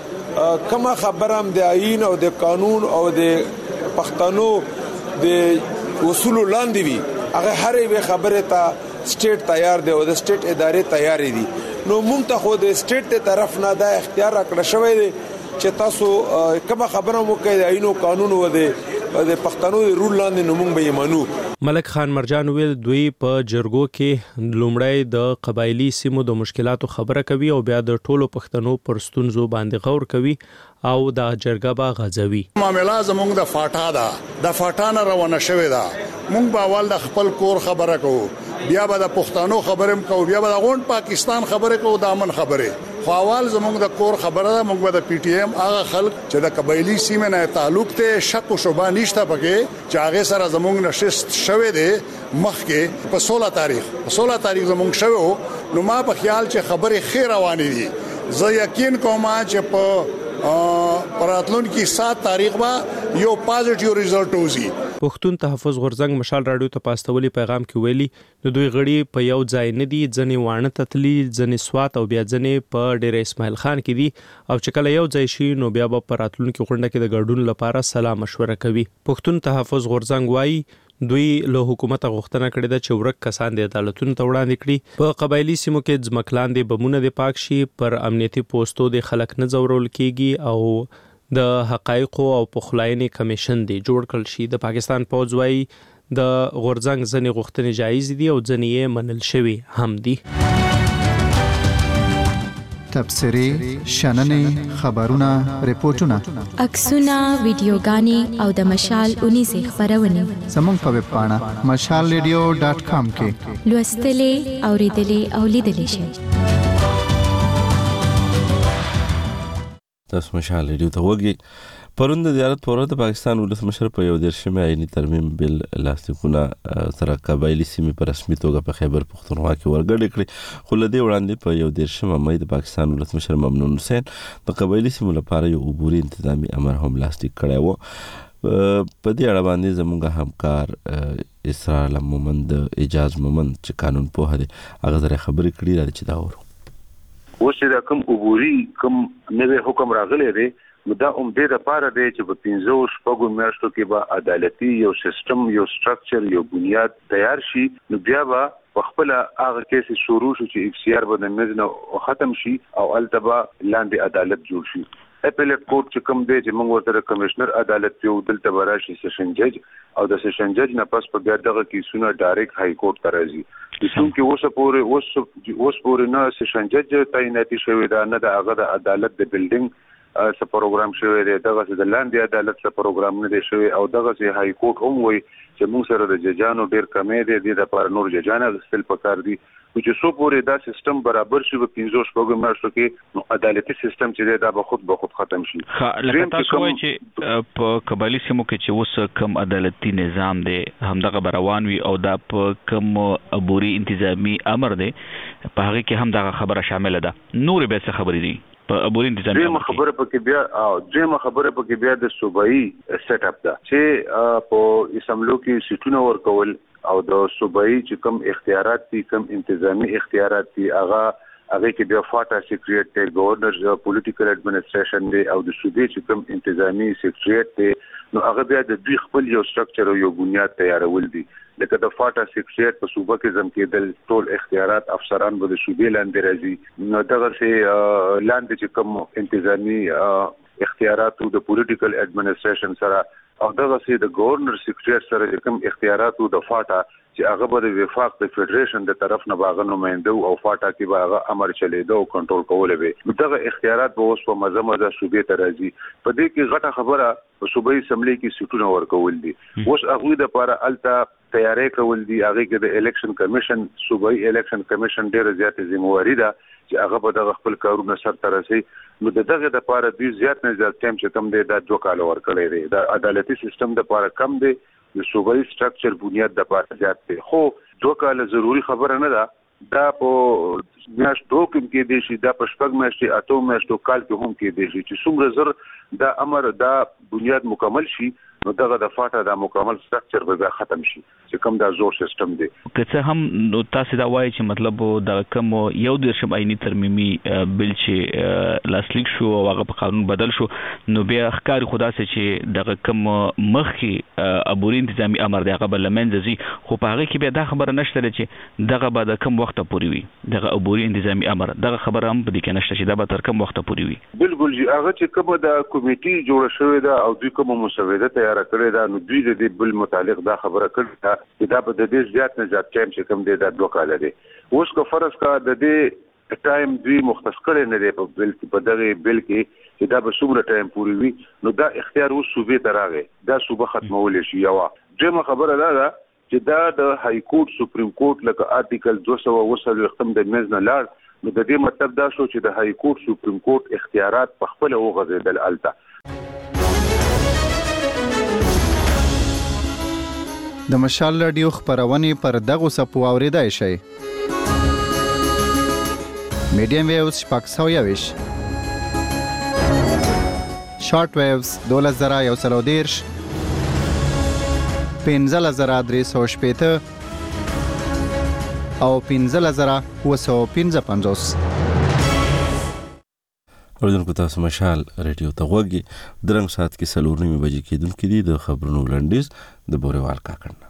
چې کومه خبره هم د آئین او د قانون او د پښتنو د اصول لاندې وي هغه هر یو خبره ته سټیټ تیار دی او د سټیټ ادارې تیار دي. نو مونږ ته خو د سټیټ ته طرف نه دا اختیار راکړی شوی دی چې تاسو کومه خبره مو کوي د آئین او قانون او د د پښتنو رول لاندې نو مونږ به یې منو. ملک خان مرجان ویل دوی په جرګو کې لومړی د قبایلی سیمو د مشکلاتو خبره کوي او بیا د ټولو پښتنو پر ستونزو باندې غور کوي او د جرګه به غځوي. معاملہ زموږ د فاټا ده د فاټا نه روانه شوې ده. مونږ به اول د خپل کور خبره کوو، بیا به د پښتنو خبرې کوو، بیا به د غونډ پاکستان خبرې کوو، د امن خبرې خو اول زموږ د کور خبره ده موږ د پی ټی ایم هغه خلک چې د قبایلی سیمه نه تعلق ته شک او شبهه نشته پکې چې هغه سره زموږ نشست شوه دي مخکې په سولہ تاریخ په سولہ تاریخ زموږ شوه نو ما په خیال چې خبره خیر روانه دي زه یقین کوم چې په پراتلون کی سات تاریخ با یو پازیټیو ریزلټ وزي. پښتون تحفظ غورځنګ مشال رادیو ته پاستولي پیغام کې ویلي د دوی غړي په یو ځای نه دي ځنې وانه تتلی ځنې سوات او بیا ځنې په ډیر اسماعیل خان کې دي او چې کله یو ځای شي نو بیا په پراتلون کې غونډه کې د ګډون لپاره سلا مشوره کوي. پښتون تحفظ غورځنګ وایي دوی له حکومت غوښتنه کړې ده چې ورک کسان د عدالتونو ته وړاندې کړي په قبایلی سیمو کې ځمکلان د بمونه د پاک شي پر امنیتي پوسټو د خلک نه زورول کیږي او د حقایقو او پخلاینې کمیشن دی جوړ کړل شي. د پاکستان پوځ وايي د غورځنګ ځنې غوښتنې جایز دي او ځنې یې منل شوی هم دي. تبصري شننې خبرونه ریپورتونه عکسونه ویډیوګانې او د مشال اونې سه خبرونه زموږ په ویب پاڼه مشال ریډیو ډاټ کام کې لوستلې اوریدلې او لیدلې شئ. تاسو مشال ریډیو ته وګورئ. پرون د زیارت پر ورځ د پاکستان ولسمشر په یو دیرشمه آئینی ترمیم بل لاسلیکونه سره قبایلی سیمې په رسمي توګه په خیبر پختونخوا کې ورګډ کړي خو لدې وړاندې په یو دیرشمه مې د پاکستان ولسمشر ممنون حسین د قبایلی سیمو لپاره یو عبوري انتظامی امر هم لاسلیک کړی و. په دې اړه باندې زموږ همکار اسرار مومند اجاز مومند چې قانون پوه دی هغه زره خبرې کړي را چې دا ورو اوس دا کوم عبوري کوم نوې حکم راغلی دی نو دا هم دې لپاره دی چې په پنځو شپږو میاشتو کې به عدالتي یو سیستم یو سټرکچر یو بنیاد تیار شي نو بیا به په خپل هغه کیس شروع شي چې ایف سی آر به د مزنه ختم شي او التبا لاندې عدالت جوړ شي. اپیلیټ کورټ چې کوم دی چې موږ ورته کمشنر عدالت یو دلته براشي سیشن جج او د سیشن جج نه پس په بیا دغه کیسونه ډایرکټ های کورټ ته راځي چې اوس پورې اوس اوس پورې نه سیشن جج تعیناتي شوی دا نه د هغه د عدالت د بلډینګ څه پروګرام شوی دی دغه د لاندې عدالت څه پروګرام نه دی شوی او دغه چې های کورټ هم وایي چې موږ سره د ججانو ډیر کمې دی د لپاره نور ججانه غوښتل پکار دي چې څو پورې دا سیستم برابر شي په پنځو شپږو میاشتو کې نو عدالتي سیستم چې دی دا به خود به خود ختم شي. لکه تاسو وایي چې په قبایلی سیمو کې چې اوس کم عدالتي نظام دی همدغه روان وي او دا په کم عبوري انتظامی امر دی په هغه کې هم دا خبره شامل ده. نور به څه خبرې دي په عبوري انتظامی دغه خبره پکې بیا او دغه خبره پکې بیا د صوبایي سیټ اپ ده چې په اسمبلو کې سیټونه ورکول او د صوبایي چې کوم اختیارات دي کوم انتظامی اختیارات دي هغه هغه کې بیا فاټا سیکریټ دی گورنر پولیټیکل اډمنسټریشن دی او د صوبې چې کوم انتظامی سیکریټ دی نو هغه بیا د دوی خپل یو سټرکچر او یو بنیاد تیارول دي. لکه د فاټا سیکریټ په صوبه کې زم کېدل ټول اختیارات افسران به د صوبې لاندې راځي نو دغه سه لاندې چې کوم انتظامی اختیارات د پولیټیکل اډمنسټریشن سره او دغه سه د گورنر سیکریټ سره چې کوم اختیارات د فاټا چې هغه به د وفاق د فدریشن د طرف نه باغ نمائنده او فاټا کې به هغه امر چلیدو او کنټرول کول به دغه اختیارات به اوس په مزه مزه صوبې ته راځي. په دې کې غټه خبره په صوبایي اسمبلی کې سیټونه ورکول دي اوس هغه د لپاره الته تیاری کول دي هغه کې د الیکشن کمیشن صوبایي الیکشن کمیشن ډیره زیاته ذمہواری ده چې هغه به د خپل کارونه سره رسي نو دغه د لپاره دوی زیات نه زیات ټایم چې کم دی دا دوه کال ورکړی دی د عدالتي سیستم د لپاره کم دی د صوبایي سټرکچر بنیاد د لپاره زیات دی خو دوه کال ضروری خبره نه ده دا په میاشتو کې دی شي دا په شپږ میاشتې اته میاشتو کال کې هم کې دی چې څومره زر دا امر دا بنیاد مکمل شي نو دغه د فاټا د مکمل سټرکچر به ختم شي چې کوم دا زور سیستم دی. که څه هم نو تاسو دا وایي چې مطلب دا کوم یو د شم آئینی ترمیمي بل چې لاسلیک شو او هغه په قانون بدل شو نو بیا ښکاری خدا سه چې دغه کوم مخکي عبوري انتظامی امر دی هغه بل منځي خو په هغه کې بیا دا خبره نشته چې دغه به د کوم وخت پورې وي دغه عبوري انتظامی امر دغه خبره هم په دې کې نشته چې دا به تر کوم وخت پورې وي. بالکل جی هغه چې کوم د کمیټي جوړ شوې ده او دوی کوم مسوده تیار کړی دا نو دوی د دې بل متعلق دا خبره کړې ده چې دا به د دې زیات نه زیات ټایم چې کوم دی دا دوه کال دی. اوس کو فرض کا د دې ټایم دوی مختص کړي نه دی په بل کې په دغه بل کې چې دا به څومره ټایم پورې وي نو دا اختیار اوس صوبې ته راغی دا صوبه ختمول شي. یو دغه خبره ده چې دا د های کورټ سپریم کورټ لکه آرټیکل دوه سوه اووه ختم د میز نه لاړ نو د دې مطلب دا شو چې د های کورټ سپریم کورټ اختیارات په خپل وغځېدل الته. د مشال رادیو خبرونه پر دغه سپو اوریدای شي. میډیم ویوز شپږ سوه یویش، شارټ ویوز دولس زره یو سل او دېرش، پنځلس زره درې سوه شپېته او پنځلس زره اووه سوه پنځه پنځوس. اوریدونکو تاسو مشال ریډیو ته غوږی درنګ ساعت کې څلور نیمې بجې کېدونکې دي. د خبرونو لنډیز د بوريوال کاکړ نه.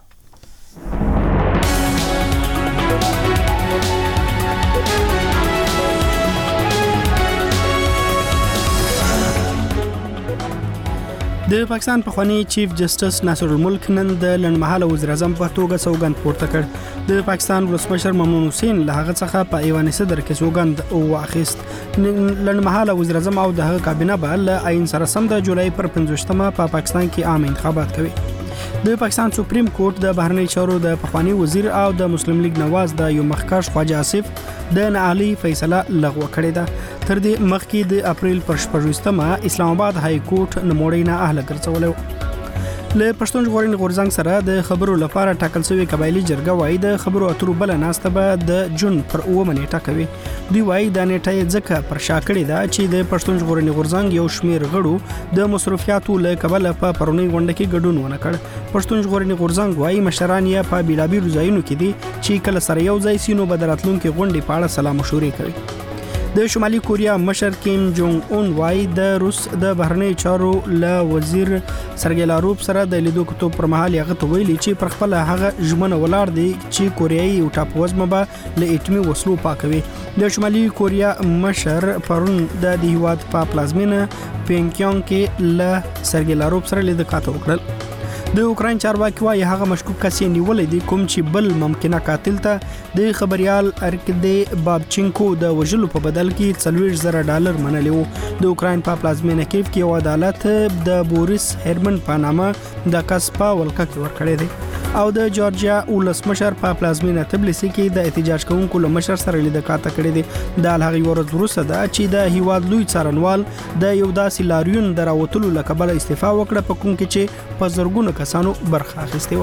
د پاکستان پخوانی چیف جسټس ناصر الملک نن د لنډمهاله وزیر اعظم په توګه سوګند پورته کړ. د پاکستان ولسمشر ممنون حسین له هغه څخه په ایوان صدر کې سوګند واخیست. لنډمهاله وزیر اعظم او د هغه کابینه به له عین سره سم د جولای پر پنځوستمه په پاکستان کې عام انتخابات کوي. د پاکستان سپریم کورټ د بهرنی چارو د پخوانی وزیر او د مسلم لیگ نواز د یو مخکښ خواجه آصف د نعالی فیصله لغوه کړې ده. تر دې مخکې د اپریل پر شپږویشتمه اسلام آباد های کورټ نوموړی نه اهله ګرځولی و. له پښتون ژغورنې غورځنګ سره د خبرو لپاره ټاکل شوی قبایلی جرګه وایي د خبرو اترو بل ناسته به د جون پر اوومه نیټه کوي. دوی وایي دا نیټه یې ځکه پر شا کړې ده چې د پښتون ژغورنې غورځنګ یو شمیر غړو د مصرفیاتو له کبله په پرونی غونډه کې ګډون ونه کړ. پښتون ژغورنې غورځنګ وایي مشران یې په بیلابیلو ځایونو کې دي چې کله سره یو ځای سي نو به د راتلونکي غونډې په اړه سلا مشورې کوي. د شمالي کوریا مشر کیم جونګ اون وایي د روس د بهرنی چارو له وزیر سرګی لاروف سره د لیدو کتو پر مهال هغه ته ویلي چې پر خپل هغه ژمنه ولاړ دی چې کوریایي او ټاپوزمه به له اټومي وسلو پاکوي. د شمالي کوریا مشر پرون د هیواد په پلازمینه پینګیانګ کې له سرګی لاروف سره لیدو کاته وکړل. د اوکراین چارواکي وايي هغه مشکوک کس یې نیولې دي کوم چې بل ممکنه قاتل ته د خبريال ارکدی بابچینکو د وژلو په بدل کې څلوېښت زره ډالر منلي وو. د اوکراین په پلازمینه کیف کې یو عدالت د بوریس هرمن په نامه د کس په ولکه کې ورکړی دی او د جورجیا ولسمشر په پلازمینه تبلیسي کې د احتجاج کوونکو له مشر سره لیدل کاته کړی دی. د هغه ورځ وروسته ده چې د هیواد لوی څارنوال د یو داسې لاریون دراوتلو لکبل استعفا وکړه په کوم کې چې په زرګونو کسانو برخه اخیستې و.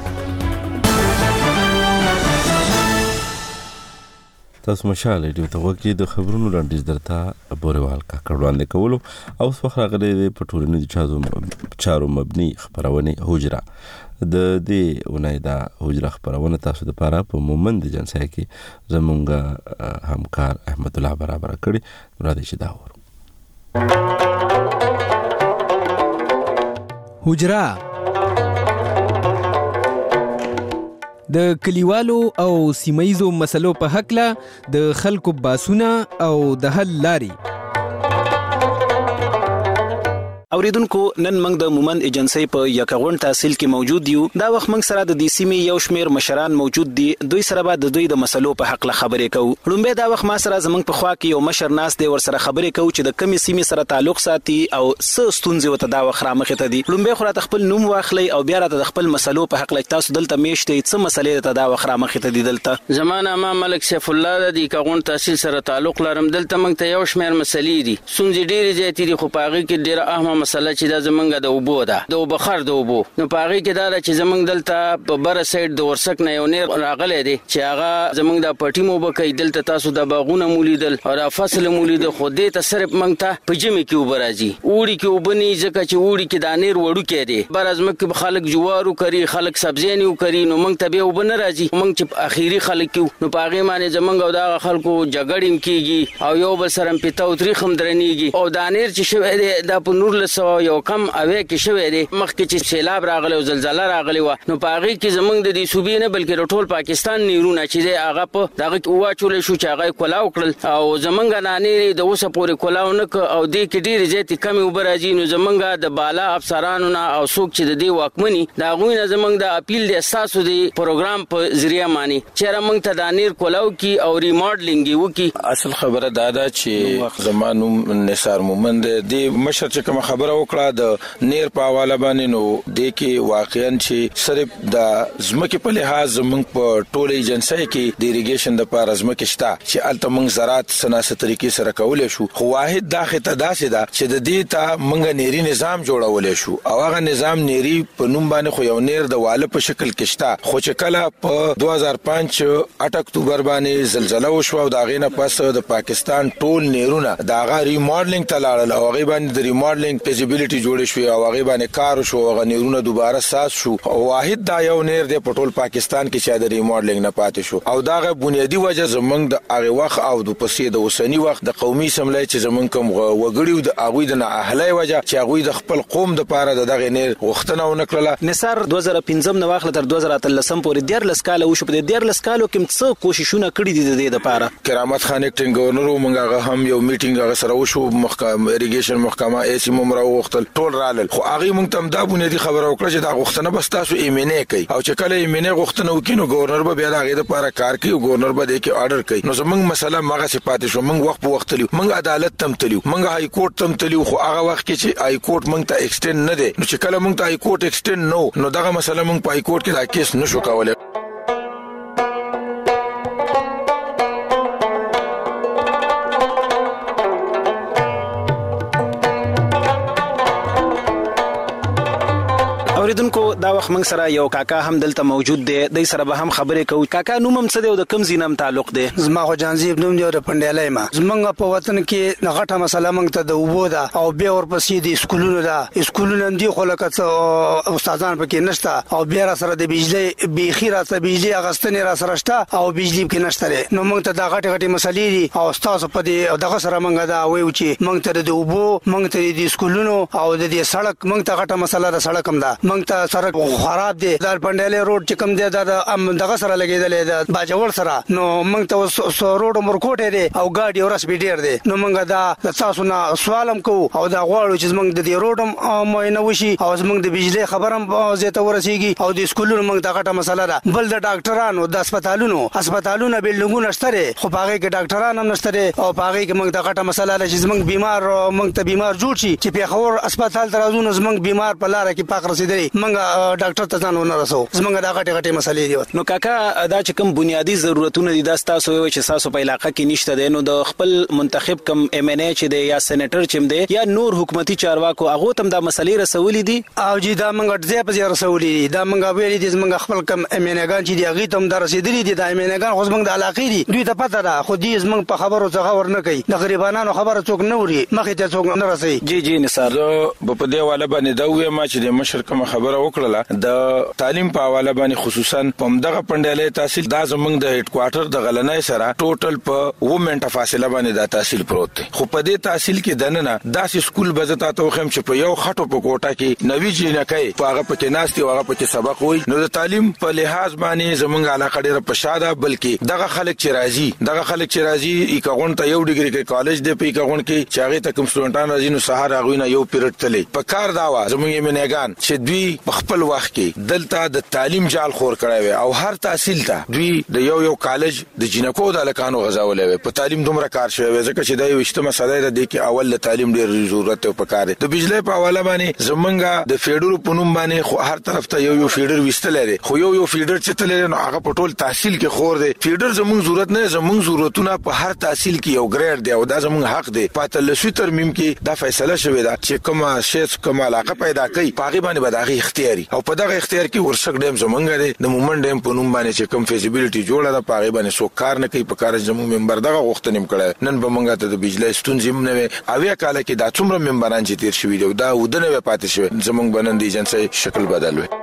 تاسو مشال ریډیو ته وګورئ د خبرونو لنډیز درته بوريوال کاکړ وړاندې کولو او څو خراغلي د پټورینو چارو مبني خبرونه حجره د دې اونۍ دا حجره خبرونه تاسو د پاره په مومند جنسای کې زمونږ همکار احمد الله برابر کړی راځي چې دا ور حجره د کلیوالو او سیمایزو مسلو په حق له د خلکو باسونه او د حل لاري. اوریدونکو نن موږ د مومند ایجنسی په یکغون تحصیل کې موجود یو. دا وخت موږ سره د دې سیمې یو شمیر مشران موجود دي. دوی سره به د دوی د مسلو په حق له خبرې کوو. لومبه دا وخت ما سره زمونږ په خوا کې یو مشر ناس دی ور سره خبرې کوو چې د کمی سیمې سره تعلق ساتي او څه ستونزې وته دا وخت را مخې ته دي. لومبه خو راته خپل نوم واخلي او بیا راته د خپل مسلو په حق له تاسو دلته میشته څه مسلې ته دا وخت را مخې ته دي. دلته زمانه ما ملک سیف الله د یکغون تحصیل سره تعلق لرم. دلته موږ ته یو شمیر مسلې دي. ستونزې ډېرې زیاتې دي خو پاغي کې ډېره اهمه مسله چې دا زمونږ د اوبو ده د بخار د اوبو نو پاغي کې دا چې زمونږ دلته په بر سایډ د ورسک نه یو نیر راغلی دی چې هغه زمونږ د پټی مو بکې دلته تاسو د باغونه مولیدل او د فصل مولیدل خو دې ته صرف موږ ته په جمی کې وبراځي اوړي کې وبني ځکه چې اوړي کې د نیر وړو کې دی بر ازمه کې خلک جوارو کوي خلک سبزیانو کوي نو موږ ته به وبنه راځي موږ چې اخیری خلک نو پاغي باندې زمونږ او د خلکو جګړې کیږي او یو بل سره په توتری خم درنیږي او د نیر چې شوی دی د په نور لسو یو کم اوې کې شوی دی مخکې چې سیلاب راغلی او زلزلہ راغلی و نو پاغي کې زمونږ د دې صوبې نه بلکې ټول پاکستان نیرونه چې هغه په دغه واچول شو چې هغه کولاو کړل او زمونږ نانی د اوسه پورې کولاو نه او دې کې ډېر زیات کمی وبراځي نو زمونږ د بالا افسرانو نه او څوک چې د دې واکمني دا غوی نه زمونږ د اپیل د اساسو دی پروګرام په ذریعہ مانی چې موږ ته د نیر کولاو کی او ریماډلینګ وکي اصل خبره دا ده چې زمانو نثار مومند د مشر چې کوم خبر خبره وکړه د نیر په حواله باندې، نو د کې واقعا چې صرف د زمکه په لحاظ موږ په ټول ایجنسی کې د ایریګیشن د پاره زمکه شته چې الته موږ زراعت سناسه طریقې سره کولای شو، خو واحد دا خطه داسې ده چې د دې ته موږ نيري نظام جوړولای شو، او هغه نظام نيري په نوم باندې خو یو نیر د واله په شکل کې شته، خو چې کله په دوه هزار پنځه اټ اکتوبر باندې زلزلہ وشو او دا غینه پس د پاکستان ټول نیرونه دا غا ریماډلینګ ته لاړل، او هغه باندې د ریماډلینګ فیزیبিলিټي جوړ شو او هغه باندې کار شو، هغه نیرونه دوباره ساس شو، او واحد دا یو نیر د پټول پاکستان کې چې د ریماډلینګ نه پاتې شو، او دا غو بنیادی وجه زمنګ د هغه وخت او د پسې د اوسنی وخت د قومي سملای چې زمنګ کوم وګړي د هغه د نه اهلای وجه چې هغه د خپل قوم د پاره دغه نیر وختنه ونکړه. نثار دوه زره پنځم نو واخله تر دوه زره اتلسم پورې ډیر لسکاله وشو، په ډیر لسکالو کې څه کوششونه کړی دي د دې لپاره. کرامت خان اکټینګ گورنر ومنګه هم یو میټینګ هغه سره وشو، محکمه ایریګیشن محکمه ایسی ممر وختل ټول رالل، خو هغه مونږ تم دا بنیادی خبره وکړه چې دا غوښتنه بس تاسو ایمنه کوي، او چې کله ایمنه غوښتنه وکینو گورنر به بیا هغه لپاره کار کوي، گورنر به د کې آرډر کوي. نو زمونږ مسله مغه صفات شو، مونږ وخت په وخت تلیو، مونږ عدالت تم تلیو، مونږ های کورټ تم تلیو، خو هغه وخت کې چې های کورټ مونږ ته ایکسټند نه دی، نو چې کله مونږ ته های کورټ ایکسټند نو نو دغه مسله مونږ په های کورټ کې دا کیس نشو کولای. اوریدونکو دا وخت موږ سره یو کاکا هم دلته موجود دی، د سره به هم خبرې کوو. کاکا نوم هم څه دی او د کوم ځینم تعلق دی؟ زما خو جانزیب نوم دی او د پندیالای ما. زمونږ په وطن کې غټه مسله موږ ته د اوبو ده، او بیا ورپسې د سکولونو ده، سکولونه دی خو لکه څه استادان پکې نشته، او بیا را سره د بجلی بیخي را سره بجلی اغستنې را سره شته او بجلی پکې نشته، نو موږ ته دا غټه غټه مسلې دي، او تاسو په دې دغه سره موږ دا وایو چې موږ ته د اوبو، موږ ته د سکولونو او د دې سړک، موږ ته غټه مسله د سړک هم ده، موږ ته سړک خراب دی، د پندیالای روډ چې کوم دی دا دغه سره لګیدلې ده باجوړ سره، نو موږ ته روډ مرکوټه دی او ګاډي ورس به ډیر دی، نو موږ دا تاسو نه سوالم کوو او دا غواړو چې موږ د دې روډ معاینه وشي او موږ د بجلی خبرم زیاته ورسیږي، او د سکولونو موږ ته غټه مسله ده. بل د ډاکټرانو د هسپتالونو هسپتالونو بلډینګونه شته، خو پاغه کې ډاکټران هم نشته، او پاغه کې موږ ته غټه مسله ده چې موږ بیمار موږ ته بیمار جوړ شي چې په خور هسپتال ترازونه موږ بیمار په لار کې پاک رسیدلی، موږ ډاکټر ته ځان ونه رسو، زمونږ دا غټه غټه مسلې دي. نو کاکا دا چې کوم بنیادی ضرورتونه دي دا تاسو وایي چې تاسو په علاقې کې نشته دي، نو د خپل منتخب کم ایم ان ای چې دی یا سېنیټر چې دی یا نور حکومتي چارواکو هغه تم دا مسلې رسولې دي؟ او جی دا موږ ځای په ځای رسولې دي، دا موږ ویلي دي زمونږ خپل کم ایم ان ایګان چې دی هغه تم دا رسیدلي دي، دا ایم ان ایګان خو زمونږ د علاقې دي، دوی ته پته ده، خو دې زمونږ په خبرو څخه ورنه کوي، د غریبانو خبره څوک نه وري، مخې ته څوک نه رسي. جی جی نثار په دې والا باندې دا وې ما چې د مشرکه خبره وکړه د تعلیم په حواله باندې، خصوصا په دغه پندیالای تحصیل دا زمونږ د هډ کوارټر د غلنای سره ټوټل په و منټه فاصله باندې دا تحصیل پروت دی، خو په دې تحصیل کې دننه داسې سکول بزتا ته خم چې په یو خټو په کوټه کې نوی جنکای په هغه پکې ناشتي او هغه پکې سبق وای، نو د تعلیم په لحاظ باندې زمونږ علاقه ډیره پښاده، بلکې دغه خلک چې راځي دغه خلک چې راځي یکغون ته یو ډیګري کې کالج دی، په یکغون کې چې هغه ته کوم سټوډنټان راځي نو سهار هغه نه یو پیریډ تللی په کار دا وا زمونږ منهګان چې دوی په خپل وخت کې دلته د تعلیم جال خور کړی وي، او هر تحصیل ته دوی د یو یو کالج د جنکو د لکانو غزاولې وي، په تعلیم دومره کار شوی وي ځکه چې دا یو اجتماعي مسله ده کې اول د تعلیم ډیر ضرورت او پکار دی. د بجلی په حواله باندې زمونږه د فیډر په نوم باندې خو هر طرف ته یو یو فیډر وستل لري، خو یو یو فیډر چې تل نو هغه په ټول تحصیل کې خور دی. فیډر زمونږ ضرورت نه، زمونږ ضرورتونه په هر تحصیل کې یو ګریډ دی او دا زمونږ حق دی. په تلسوي ترمیم کې دا فیصله شوې ده چې کومه شیس کومه علاقه پیدا کوي پاغي باندې بداغي اختیاري، او په دغه اختیار کې ورشک ډیم زمونږ دی، د مومن ډیم په نوم باندې چې کوم فیزیبিলিټي جوړه ده پاغي باندې سو کار نه کوي، په کار زموږ ممبر دغه غوښتنې کړه. نن به مونږ ته د بجلی ستونزې نه وي، اویا کال کې دا څومره ممبران چې تیر شوي دي دا ودنه پاتې شوی، زموږ بنن دي ایجنسی شکل بدل وي.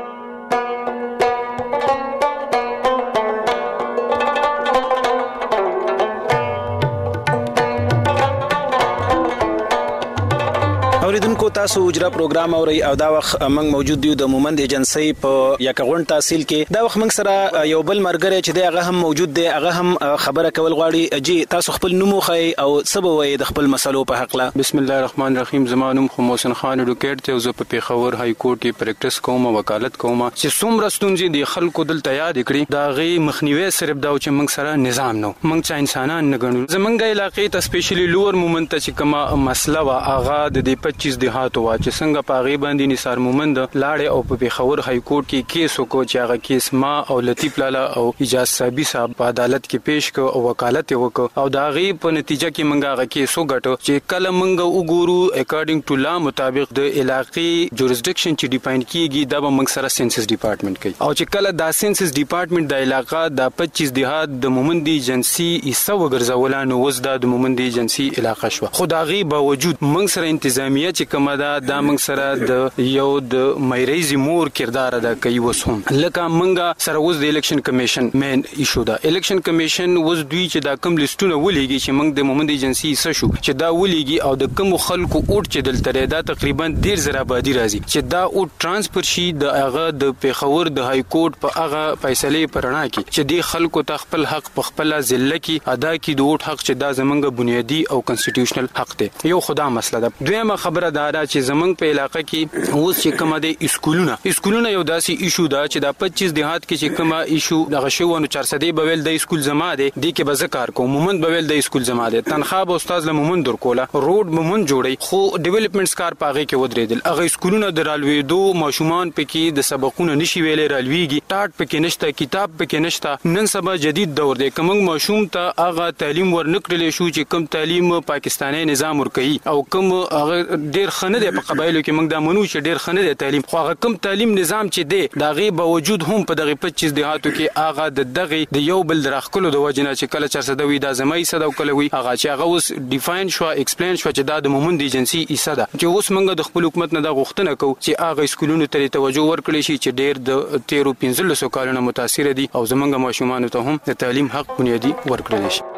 اوریدونکو تاسو اجرا پروګرام اوري او دا وخت موږ موجود دی د مومند ایجنسی په یکغون تحصیل کې. دا وخت موږ سره یو بل مرګره چې دی هغه هم موجود دی، هغه هم خبره کول غواړي. جی تاسو خپل نوم خو او سبب وي د خپل مسلو په حق لا؟ بسم الله الرحمن الرحیم. زمانوم خو محسن خان اډوکیټ ته زه په پیښور های کورټ کې پریکټیس کوم، وکالت کوم چې څومره ستونزې دي خلکو دلته یاد کړي، دا غي مخنیوي صرف دا چې موږ سره نظام نو موږ چې انسانان نه ګڼو. زمونږ علاقې ته سپیشلی لوور مومنت چې کومه مسله وا اغا د دې پچیس د تجزیات وا چې څنګه پاغي باندې نثار مومند لاړې او په پیښور های کورټ کې کیس وکړ چې هغه کیس ما او لطیف لالا او اجاز صاحب صاحب په عدالت کې پیش ک او وکالت وکړ او دا غي په نتیجه کې منګه هغه کیس وګټو چې کله منګه وګورو اکارډینګ ټو لا مطابق د علاقې جورسډکشن چې ډیفاین کیږي دا به منګ سره سنسس ډپارټمنټ کوي او چې کله دا سنسس ډپارټمنټ د علاقې د پچیس دهات د مومند ایجنسی ایسو وګرځولانو وز د مومند ایجنسی علاقې شو خدایي باوجود منګ سره انتظامیه چې کومه دا د منګ سره د یو د مېریزي مور کردار ادا کوي وسوم لکه منګه سره وز د الیکشن کمیشن مین ایشو دا الیکشن کمیشن وز دوی چې دا کم لیستونه ولېږي چې منګ د مومند ایجنسی ایسو شو چې دا ولېږي او د کوم خلکو اوټ چې دلته دا تقریبا ډیر زره آبادی راځي چې دا اوټ ترانسفر شي د هغه د پیښور د های کورټ په هغه فیصله پرنا کې چې د خلکو ته خپل حق په خپل ضلع کې ادا کی د اوټ حق چې دا زمونږ بنیادی او کنسټیټیوشنل حق دی یو خدا مسله ده دویمه خبره دا ده چې زمونږ په علاقې کې اوس چې کومه د اسکولونه اسکولونه یو داسې ایشو ده چې دا پچیس دهات کې چې کومه ایشو دغه شوونو چار سده بویل د اسکول زما دی د کې به ذکر کوم مومند بویل د اسکول زما دی تنخواه به استاد له مومند ورکوله روډ مومند جوړي خو ډیولپمنټس کار پاغه کې ودرېدل هغه اسکولونه د رالوېدو ماشومان پکې د سبقونو نشي ویلې رالويږي ټاټ پکې نشته کتاب پکې نشته نن سبا جدید دور دی کوم ماشوم ته هغه تعلیم ورنکړل شو چې کوم تعلیم پاکستاني نظام ورکوي او کوم هغه ډیر خنه دی په قبایلو کې موږ دا منو چې ډیر خنه دی تعلیم خو هغه کوم تعلیم نظام چې دی دا غي باوجود هم په دغه پچیس دهاتو کې هغه د دغه د یو بل درخکلو د وجنه چې کله چر سدوي دا زمای سدو کله وي هغه چې هغه اوس ډیفاین شو ایکسپلین شو چې دا د مومند ایجنسی ایسه ده چې اوس موږ د خپل حکومت نه دا غوښتنه کوو چې هغه اسکولونو ته توجه ورکړي شي چې ډیر د تیرو پنځلسو کالونو متاثر دي او زمونږ ماشومان ته هم د تعلیم حق بنیادی ورکړل شي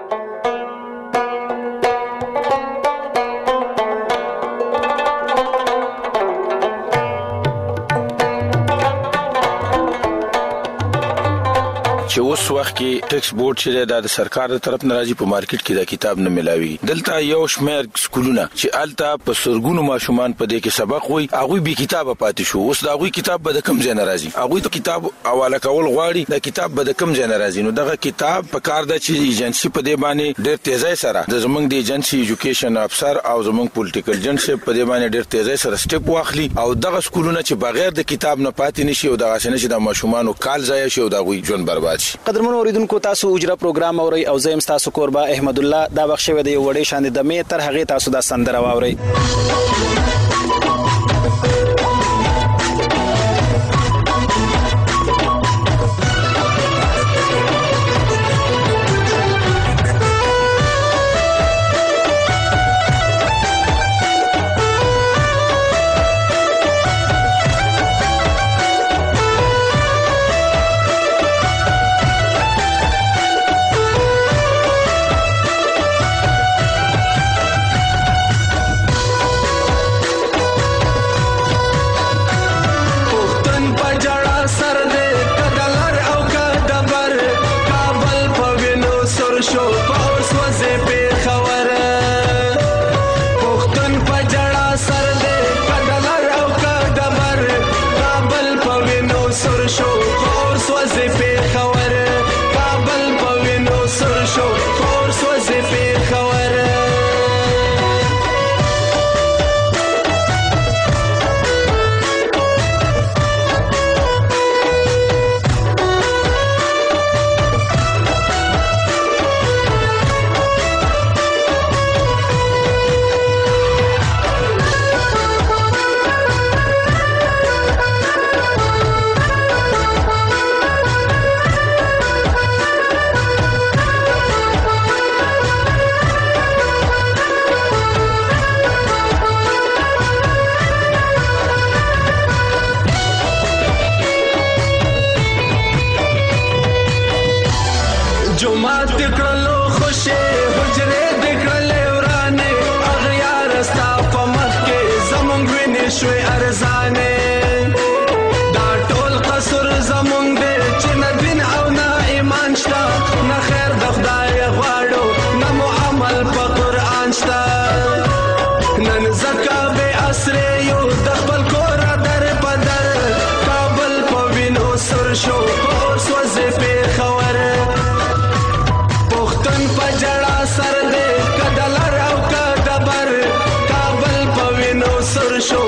چې اوس وخت کې ټیکس بورډ چې د سرکار تر طرف ناراضي په مارکیټ کې دا کتاب نه ملاوي دلته یو شمیر سکولونه چې الته په سرګونو ماشومان په دې کې سبق وای هغه به کتاب پاتې شو اوس دا غوي کتاب به د کم ځای ناراضي هغه ته کتاب حواله کول غواړي دا کتاب به د کم ځای ناراضي نو دغه کتاب په کار د چې ایجنسی په دې باندې ډېر تیزی سره د زمونږ د ایجنسی ایجوکیشن افسر او زمونږ پولیټیکل جنشپ په دې باندې ډېر تیزی سره سټپ واخلي او دغه سکولونه چې بغیر د کتاب نه پاتې نشي او دغه څنګه چې د ماشومان کال ضایع شي او دا غوي ژوند برباد قدرمن اوریدونکو تاسو اجرا پروګرام اوري او زم تاسو قربا احمد الله دا بخښه و د یو وړې شان د مې تر هغه تاسو دا سندره واوري Show.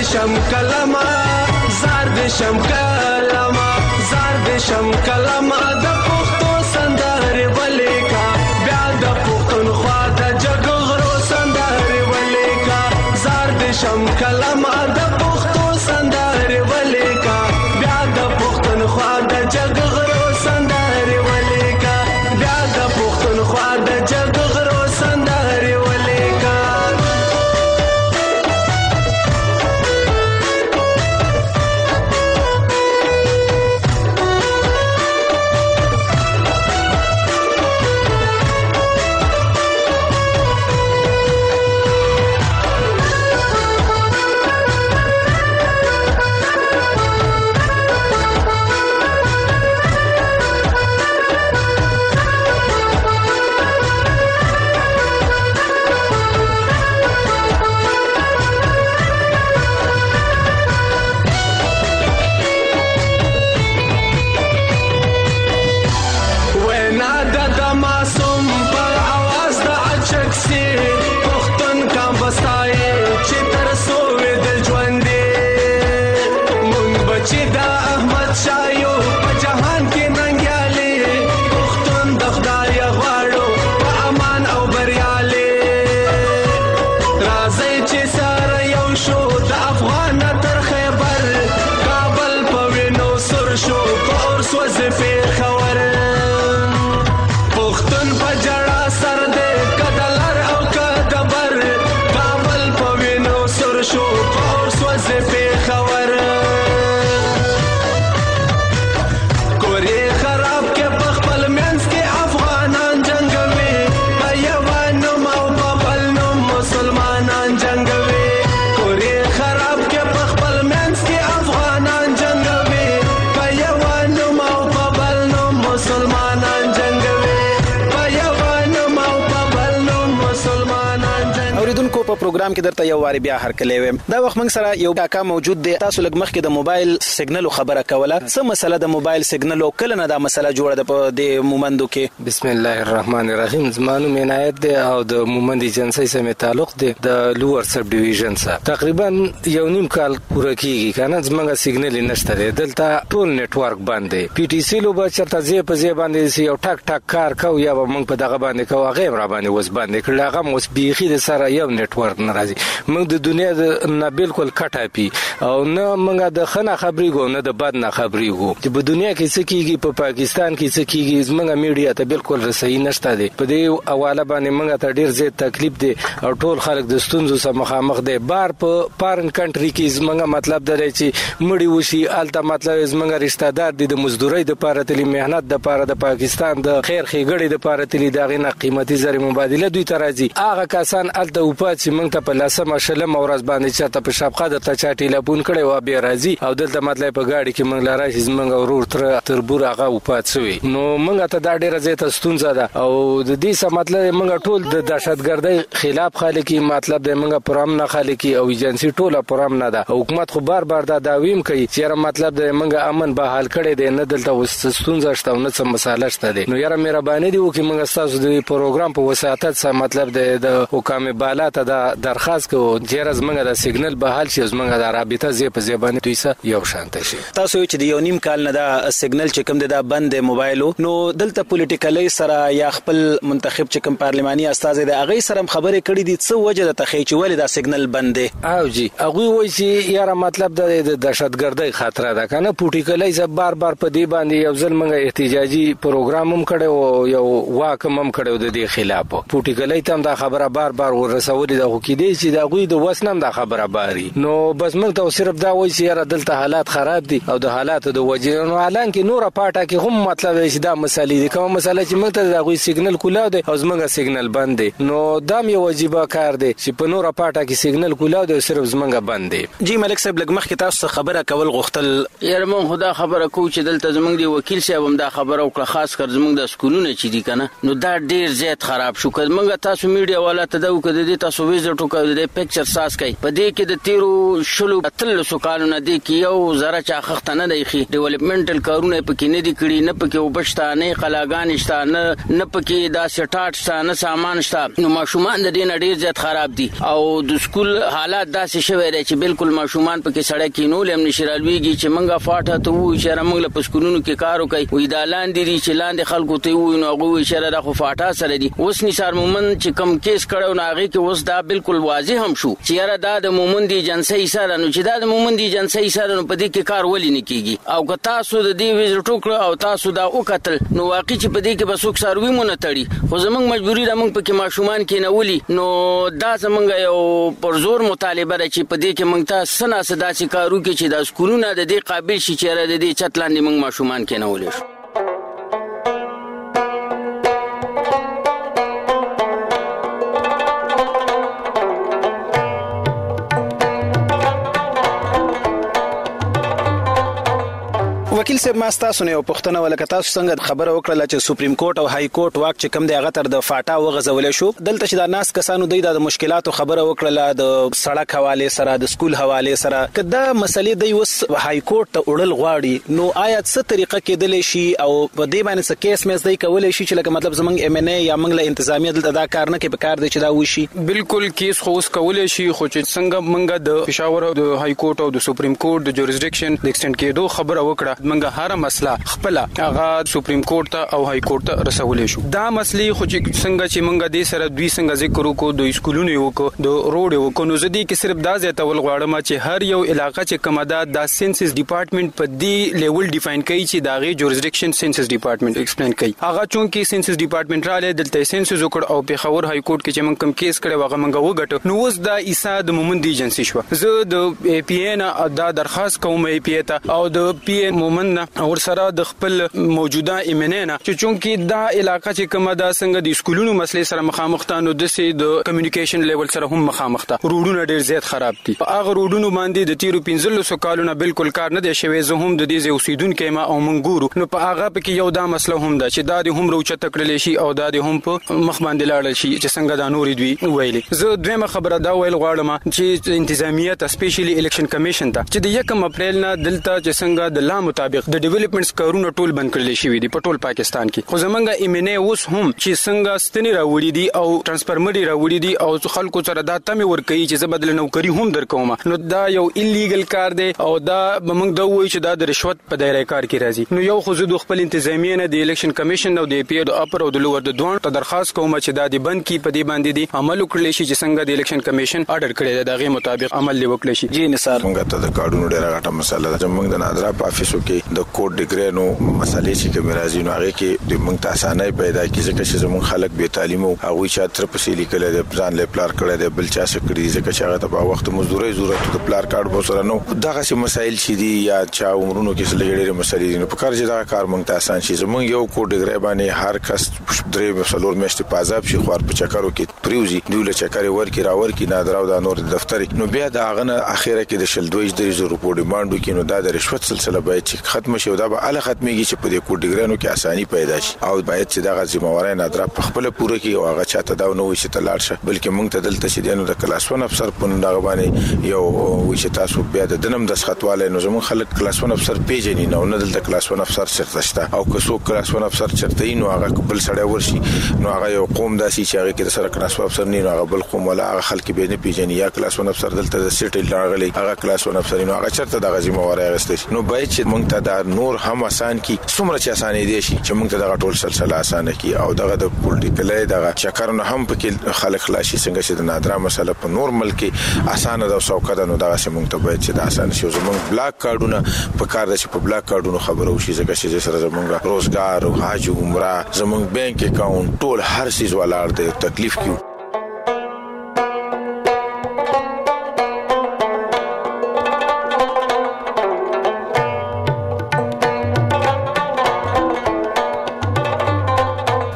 دشم کلمه زار دشم کلمه زار دشم کلمه د پښتو سندرې ولیکا بیا د پښتونخوا د جګغرو سندرې ولیکا زار دشم کلمه د پښتو سندرې ولیکا بیا د پښتونخوا د جګغرو سندرې ولیکا بیا د پښتونخوا د جګغرو سندرې ولیکا پروګرام کې درته یو واری بیا هرکلی ویم دا وخت موږ سره یو کاکا موجود دی تاسو لږ مخکې د موبایل سیګنل خبره کوله څه مسله د موبایل سیګنل کله نه دا مسله جوړه ده په د مومندو کې بسم الله الرحمن الرحیم زمانو مینایت دی او د مومند ایجنسی سره تعلق دی د لوور سب ډیویژن سره تقریبا یو نیم کال پوره کیږي کنه زمونږ سیګنل نشته دی دلته ټول نتورک باندې پی ټی سی لو به چرته زی په زی باندې یو ټاک ټاک کار کو یا موږ په دغه باندې کو هغه را باندې وس باندې کړه هغه مو بیخي د سره یو نتورک ناراضي موږ د دنیا د نه بالکل کټه پی او نه موږ د خنه خبري ګو نه د بد نه خبري ګو چې په دنیا کې څه کیږي په پاکستان کې څه کیږي زموږ میډیا ته بالکل رسېږي نشته دی په دې حواله باندې موږ ته ډیر زیات تکلیف دی او ټول خلک د ستونزو سره مخامخ دي بار په پارن کنټری کې زموږ مطلب درې چې مړی وشي الته مطلب زموږ رشتہ دار دي د مزدوري د پاره تلی مهنت د پاره د پاکستان د خیر خېګړې د پاره تلی دغه نه قیمتي زر مبادله دوی ترازی هغه کسان الته وپات چې موږ ته په لاسه شلم اورز باندې چاته په شپقه د ته چاټی لبون کړي و بیا راځي او دلته مطلب په گاډي کې موږ لاره چې موږ ورور تر تربور هغه وپات شوی نو موږ ته دا ډیره زیاته ستونزه ده او د دې څه مطلب موږ ټول د دهشتګردۍ خلاف خالقي مطلب د موږ پرام نه خالقي او ایجنسی ټوله پرام نه ده حکومت خو بار بار دا داویم کوي چې مطلب د موږ امن به حل کړي دی نه دلته ستونزه شته نه څه مساله شته دی نو یاره مهرباني دی وکي موږ تاسو د پروګرام په وساتت سره مطلب د حکام بالا ته د درخواست کو چې زمونږ د سیګنل به حل شي زمونږ د رابطه زی په زبانه دوی سره یو شانته شي تاسو چې د یو نیم کال نه دا سیګنل چې کوم د بند موبایلو نو دلته پولیټیکلی سره یا خپل منتخب چې کوم پارلماني استاد دی هغه سره خبرې کړې دي څه وجه د تخې چې ولې دا سیګنل بند دی او جی هغه وایي چې یاره مطلب د دهشتګردۍ خطر ده کنه پولیټیکلی ز بار بار په دی باندې یو ځل موږ احتجاجي پروګرام هم کړو یو واکم هم کړو د دې خلاف پولیټیکلی تم دا خبره بار بار ورسولې د خو کې دی چې دا غوي د وسنم دا خبره باري نو بس موږ ته صرف دا وایي چې یاره دلته حالات خراب دي او د حالات د وجې نو حالان کې نور پاټه کې هم مطلب چې دا مسالې دي کوم مسله چې موږ ته دا غوي سیګنل کولاو دي او زمونږ سیګنل بند دي نو دا یو واجبہ کار دی چې په نور پاټه کې سیګنل کولاو دي صرف زمونږ بند دي جی ملک صاحب لګ مخکې تاسو خبره کول غوښتل یاره مون خدا خبره کو چې دلته زمونږ دی وکیل صاحب هم دا خبره وکړه خاص کر زمونږ د سکولونه چې دي کنه نو دا ډیر زیات خراب شو کله موږ تاسو میډیا والا ته دا وکړه دي تاسو ویزټ وکړ د پکچر ساس کوي په دې کې د تیرو شلو اتل سو کالونه دي کې یو زره چا خخته نه دی خي ډیولپمنټل کارونه پکې نه دي کړی نه پکې وبشتا نه قلاګان شتا نه نه پکې دا سټارټ شتا نه سامان شتا نو ماشومان د دې ډیر زیات خراب دي او د سکول حالات داسې شوی دی چې بالکل ماشومان پکې سړی کې نو لم نشرالويږي چې منګه فاټه ته وو چې موږ له پسکونونو کې کار وکړي وې دا لاندې دي چې لاندې خلکو ته وو نو هغه اشاره د خو فاټه سره دي اوس نثار مومن چې کم کیس کړو نو هغه کې اوس دا بالکل واضح هم شو چې یاره دا د مومن دي جنسي سره نو چې دا د مومن دي جنسي سره نو په دې کې کار ولې نه کیږي او که تاسو د دې ویزټ وکړو او تاسو دا وکتل نو واقعي چې په دې کې بس وکساروي مونږ تړي خو زمونږ مجبوری ده مونږ پکې ماشومان کې نه ولي نو دا زمونږ یو پر زور مطالبه ده چې په دې کې مونږ ته سنا صدا سي کارو کې چې دا سکولونه د دې قابل شي چې د دې چتلاندې مونږ ماشومان کې نه ولي وکیل صاحب ما تاسو نه پښتنه ولکه تاسو څنګه خبره وکړه چې سپریم کورټ او های کورټ واک چې کم دی هغه تر د فاټا وغځول شو دلته چې د ناس کسانو دی د مشکلاتو خبره وکړه د سړک حواله سره د سکول حواله سره کدا مسلې دی وس های کورټ ته وړل غواړي نو آیا څه طریقه کېدل شي او په دې باندې څه کیس مېز دی کولای شي چې لکه مطلب زمنګ ایم ان ای یا منګ له انتظامیه دلته دا کار نه کوي په کار دی چې دا وشي بالکل کیس خو اوس کولای شي خو چې څنګه منګه د پېښور او د های کورټ او د سپریم کورټ د جوریسډکشن د ایکسټند کېدو خبره وکړه منګه هر مسله خپل هغه سپریم کورټ ته او های کورټ ته رسولې شو دا مسلې خو چې څنګه چې مونږه د سره دوی څنګه ذکر وکړو د سکولونو یو کو د روډ یو کو نو زدي کې صرف دا ځای ول غواړم چې هر یو علاقہ چې کومه د سنسس ډپارټمنټ په دی لیول ډیفاین کوي چې دا غي جوریسډکشن سنسس ډپارټمنټ ایکسپلین کوي هغه چون کې سنسس ډپارټمنټ را له دلته سنسس وکړ او په خبر های کورټ کې چې مونږ کم کیس کړي واغه مونږ وګټو نو اوس دا ایسا د مومن دی ایجنسی شو زه د ای پی ای نه دا درخواست کوم ای پی ای ته او د پی ای مومن نه اور سره د خپل موجوده ایمنینا چې چونکی دا علاقہ چې کومه دا څنګه د سکولونو مسلې سره مخامخ ته نو د سي د کمیونیکیشن لیول سره هم مخامخ ته روډونه ډیر زیات خراب دي هغه روډونو باندې د تیرو پنځلس کالونو بالکل کار نه دی شوی زه هم د دې اوسیدونکو ما او منګورو نو په هغه پکې یو دا مسله هم ده چې دا د هم روچه تکړلې شي او دا د هم په مخ باندې لاړل شي چې څنګه دا نورې دوی ویلي زه دویمه خبره دا ویل غواړم چې انتظامیه سپیشلی الیکشن کمیشن ته چې د یکم اپریل نه دلته چې څنګه د لا مطابق د ډیولپمنټس کارونه ټول بند کړل شي دي په ټول پاکستان کې خو زمونږ ایمنه اوس هم چې څنګه ستنی راوړي دي او ترانسفارمر راوړي دي او خلکو سره دا تمه ور کوي چې زبدل نوکری هم درکوم نو دا یو الیګل کار دی او دا موږ دا وایو چې دا د رشوت په دایره کار کې راځي نو یو خو زه د خپل انتظامیه نه د الیکشن کمیشن او د پی د اپر او د لوور د دوه ته درخواست کوم چې دا د بند کې په دې باندې دي عمل وکړي شي چې څنګه د الیکشن کمیشن آرډر کړی دا غي مطابق عمل وکړي شي جی نثار موږ ته د کارډونو ډیره غټه مسله ده موږ د نادرا په افیسو کې د کوډ ډیګری نو مسلې چې کوم راځي نو هغه کې د موږ ته اسانه پیدا کیږي چې زموږ خلک به تعلیم او هغه چې تر پسې لیکل دي ځان له پلار کړي دي بل چا څه کړی ځکه چې هغه ته په وخت مزدوري ضرورت د پلار کارت به سره نو دغه څه مسایل شي دي یا چا عمرونو کې څه لګړي مسلې دي نو په کار چې دا کار موږ ته اسان شي زموږ یو کوډ ډیګری باندې هر کس درې مسلور میشت په عذاب شي خو په چکرو کې پریوزي دوی چکرې ورکی راور کې نادر او د نور دفتر نو بیا دا غنه اخیره کې د شل دوه درې زره په ډیماندو کې نو دا د رشوت سلسله باید چې ختم شي او دا به ال ختميږي چې په دې کوډ ډیګرانو کې اساني پیدا شي او باید چې دا ذمہواري نادر په خپل پوره کې او هغه چاته دا نو وي چې تلاړ شه بلکې موږ ته دلته چې دینو د کلاس ون افسر په دغه باندې یو وي چې تاسو بیا د دنم د سختواله نو زمون خلک کلاس ون افسر پیژني نو نه دلته کلاس ون افسر چرته شته او که څوک کلاس ون افسر چرته نو هغه بل سړی ورشي نو هغه یو قوم داسي چې هغه کې سره کلاس ون افسر نه نو هغه بل قوم ولا هغه خلک به نه پیژني یا کلاس ون افسر دلته د سیټل راغلي هغه کلاس ون افسر نو هغه چرته د ذمہواري غستې نو باید چې موږ ته دا نور هم آسان کی څومره چې آسان دي شي چې موږ ته دا ټول سلسله آسان کی او دغه د پولیټیکل دغه چکرونه هم پکې خلک خلاصي څنګه چې د نادرا مسله په نور ملک آسان ده او سوکه نو دغه چې موږ ته باید چې د آسان شي زموږ بلاک کارډونه په کار د چې په بلاک کارډونو خبرو شي ځکه چې سره زموږ روزګار او حج عمره زموږ بانک اکاونټ ټول هر څه ولاړ دی تکلیف کیو او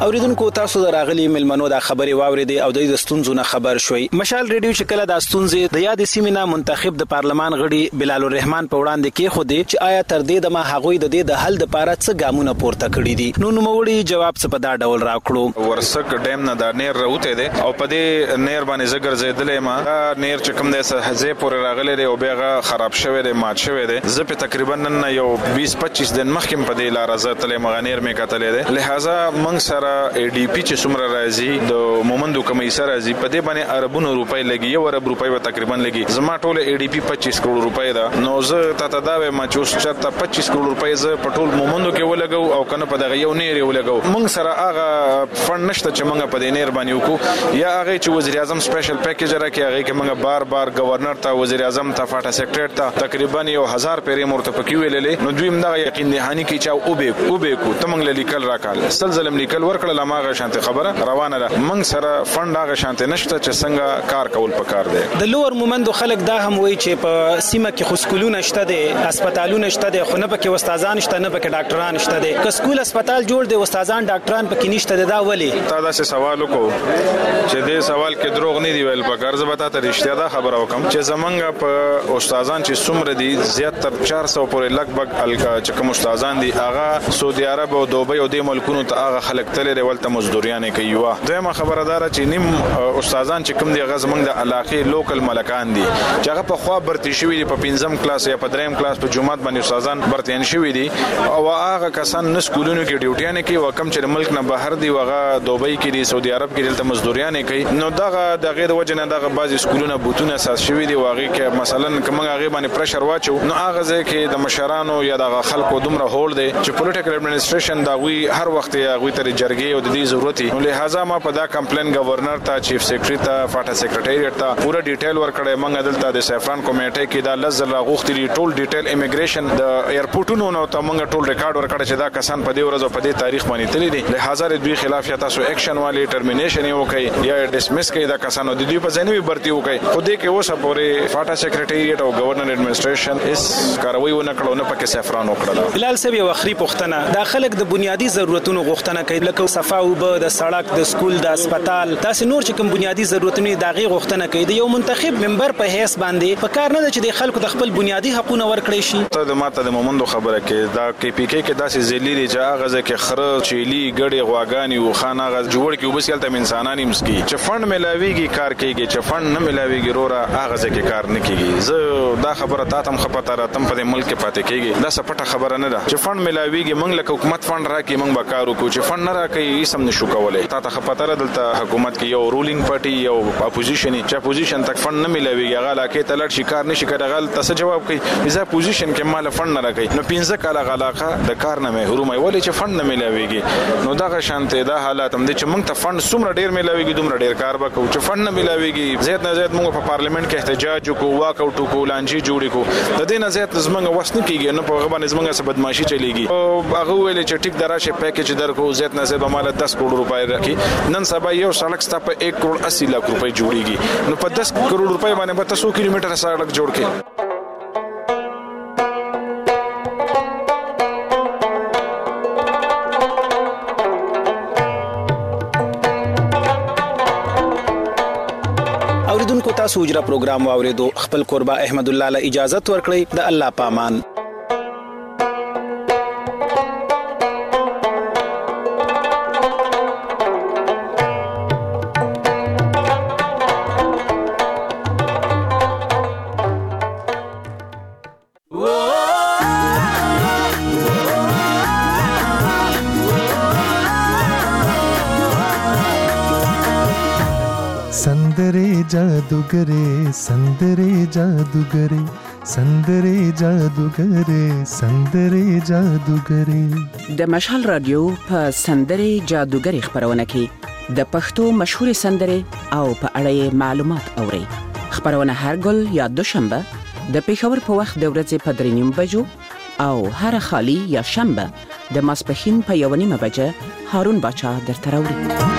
اوریدونکو تاسو دراغلي ملمنو دا خبري واوریدي او د ستونزو نه خبر شوي. مشال ریډیو چې کله د ستونزې د یاد سیمینه منتخب د پارلمان غړي بلال الرحمن په وړاندې کې خو دي چې آیا تر دې د ما هغوی د دې د حل د پاره څه ګامونه پورته کړی دي. نو نوموړي جواب څه په دا ډول راکړو. ورسک ډیم نه د نیر راوته دي او په دې نیر باندې زګر زیدلې ما نیر چې کوم د سهزه پورې راغلي دی او بیغه خراب شوی دی مات شوی دی. زه په تقریبا نن یو بیس پچیس دن مخکې په دې لار زتلې مغنیر می کتلې دي. لہذا موږ سره ای ډی پی چې څومره راځي د مومندو کمیسر راځي په دې باندې اربونو روپۍ لګي یو ارب روپۍ به تقریبا لګي. زما ټول ای ډی پی پچیس کروڑ روپۍ ده. نو زه ته دا ما چې چرته پچیس کروڑ روپۍ زه په ټول مومندو کې ولګو او کنه په دغه یو نیر ولګو. موږ سره هغه فند نشته چې موږ په دې نیر باندې وکړو یا هغه چې وزیر اعظم سپیشل پیکیج راکې هغه کې موږ بار بار گورنر ته وزیر اعظم ته فاټا سیکریټری ته تقریبا یو هزار پیرې مرتفقي ویللې. نو دوی موږ یقین دهانی کې چې او به او به کو تمنګ لیکل راکال سلزلم لیکل ورکړل ماغه شانته خبره روانه ده. موږ سره فند هغه شانته نشته چې څنګه کار کول پکار دی. د لوور مومندو خلک دا هم وایي چې په سیمه کې خو سکولونه شته دي هسپتالونه شته دي خو نه پکې استادان شته نه پکې ډاکټران شته دي. که سکول هسپتال جوړ دي استادان ډاکټران پکې نشته دي دا ولي؟ تا دا څه سوال وکړو چې دې سوال کې دروغ نه دی ویل پکار. زه به تاسو ته رښتیا دا خبره وکم چې زمونږ په استادان چې څومره دي زیات تر چار سو پورې لګبګ الکا چې کوم استادان دي هغه سعودي عرب او دوبۍ او د ملکونو ته هغه خلک تللی ولته مزدوریانه کوي. وا دویمه خبردار چې نیم استادان چې کوم دي هغه زمونږ د علاقې لوکل ملکان دي چې هغه په خوا برتی شوی دي په پنځم کلاس یا په دریم کلاس په جمعات باندې استادان برتین شوی دي او هغه کسان نه سکولونو کې ډیوټیانه کوي وکم چې ملک نه بهر دي وغه دوبۍ کې دي سعودي عرب کې دلته مزدوریانه کوي. نو دغه د غیر وجنه دغه بعضی سکولونه بوتونه اساس شوی دي واغې کې مثلا کوم هغه باندې پرشر واچو نو هغه ځکه کې د مشرانو یا د خلکو دومره هول دي چې پولیټیکل اډمنستریشن دا وی هر وخت یا غوي تر جرګې او د دې ضرورت نو لہذا ما په دا کمپلین گورنر ته چیف سیکریټری ته فاټا سیکریټریټ ته پورا ډیټیل ورکړې منګ دلته د سیفران کمیټې کې دا لزل غوښتي ټول ډیټیل امیګریشن د ایرپورټونو نو ته منګ ټول ریکارډ ورکړ چې دا کسان په دې ورځ په دې تاریخ باندې تللی دي. لہذا د دوی خلاف یا تاسو اکشن والی ټرمینیشن یو کوي یا ډیسمس کوي دا کسانو د دوی په ځینوي برتی وکي. خو دې کې اوسه پورې فاټا سیکریټریټ او گورنر اډمنستریشن اس کاروي ونه کړو نه پکې سیفران وکړل. بلال صاحب یو اخري پوښتنه دا خلک د بنیادی ضرورتونو غوښتنه کوي لکه صفا او به د سړک د سکول د هسپتال تاسو نور چې کوم بنیادی ضرورتونه داغي غوښتنه کوي د یو منتخب ممبر په هیڅ باندې په کار نه ده چې د خلکو د خپل بنیادی حقوقونه ورکړي شي. ته د ماته د مومندو خبره کې دا کې پی کې کې داسې زلی دي چې هغه ځکه خره چيلي ګړې غواګانی او خانه غ جوړ کې وبس یلته انسانان مسکی چې فند ملاويږي کار کوي چې فند نه ملاويږي رورا هغه ځکه کار نه کوي. زه دا خبره تاسو هم خپته را تم په ملک پاتې کیږي دا سپټه خبره نه ده چې فند ملاويږي موږ له حکومت فند راکې موږ به کار وکړو چې فند نه راکې سم نشو کولای. تاسو خپته را دلته حکومت کې یو رولینګ پارټي یو اپوزیشن چې اپوزیشن تک فند نه ملاويږي هغه لاکه تلړ شي کار نشي کړه غل تاسو جواب کوي اذا اپوزیشن کې مال فند نه راکې نو پینځه کاله غلاقه د کار نه محروم وي چې فند نه ملاويږي. نو دا شانته دا حالات هم دي چې موږ ته فند څومره ډیر ملاويږي دومره ډیر کار وکړو چې فند نه ملاويږي زیات نه زیات موږ په پارلیمنت کې احتجاج وکړو واک اوټ وکړو لانجی جوړ کړو د دې نه زیات زمونږ وسنه کیږي نه په غبن زمونږ سره بدمعشي چلیږي او هغه ویل چې ټیک دراشه پیکیج درکو زیات نه زیات مال دس کروڑ روپۍ راکې نن سبا یو سړک ستا په یک کروڑ اسی لک روپۍ جوړیږي نو په دس کروڑ روپۍ باندې به تاسو کیلومتر سړک جوړ کړئ. اوریدونکو تاسو اجرا پروګرام واوریدو خپل قربا احمد الله له اجازه ورکړي د الله پامان. संदरे जादूगरे संदरे जादूगरे संदरे जादूगरे संदरे जादूगरे د مشال رادیو په سندره جادوګری خبرونه کې د پښتو مشهور سندره او په اړه معلومات اوري. خبرونه هر ګل یا دوشنبه د پیښور په وخت د ورځې په درې نیم بجو او هر خالی یا شنبه د ماسپښین په یو نیمه بجه هارون بچا درته راوړي.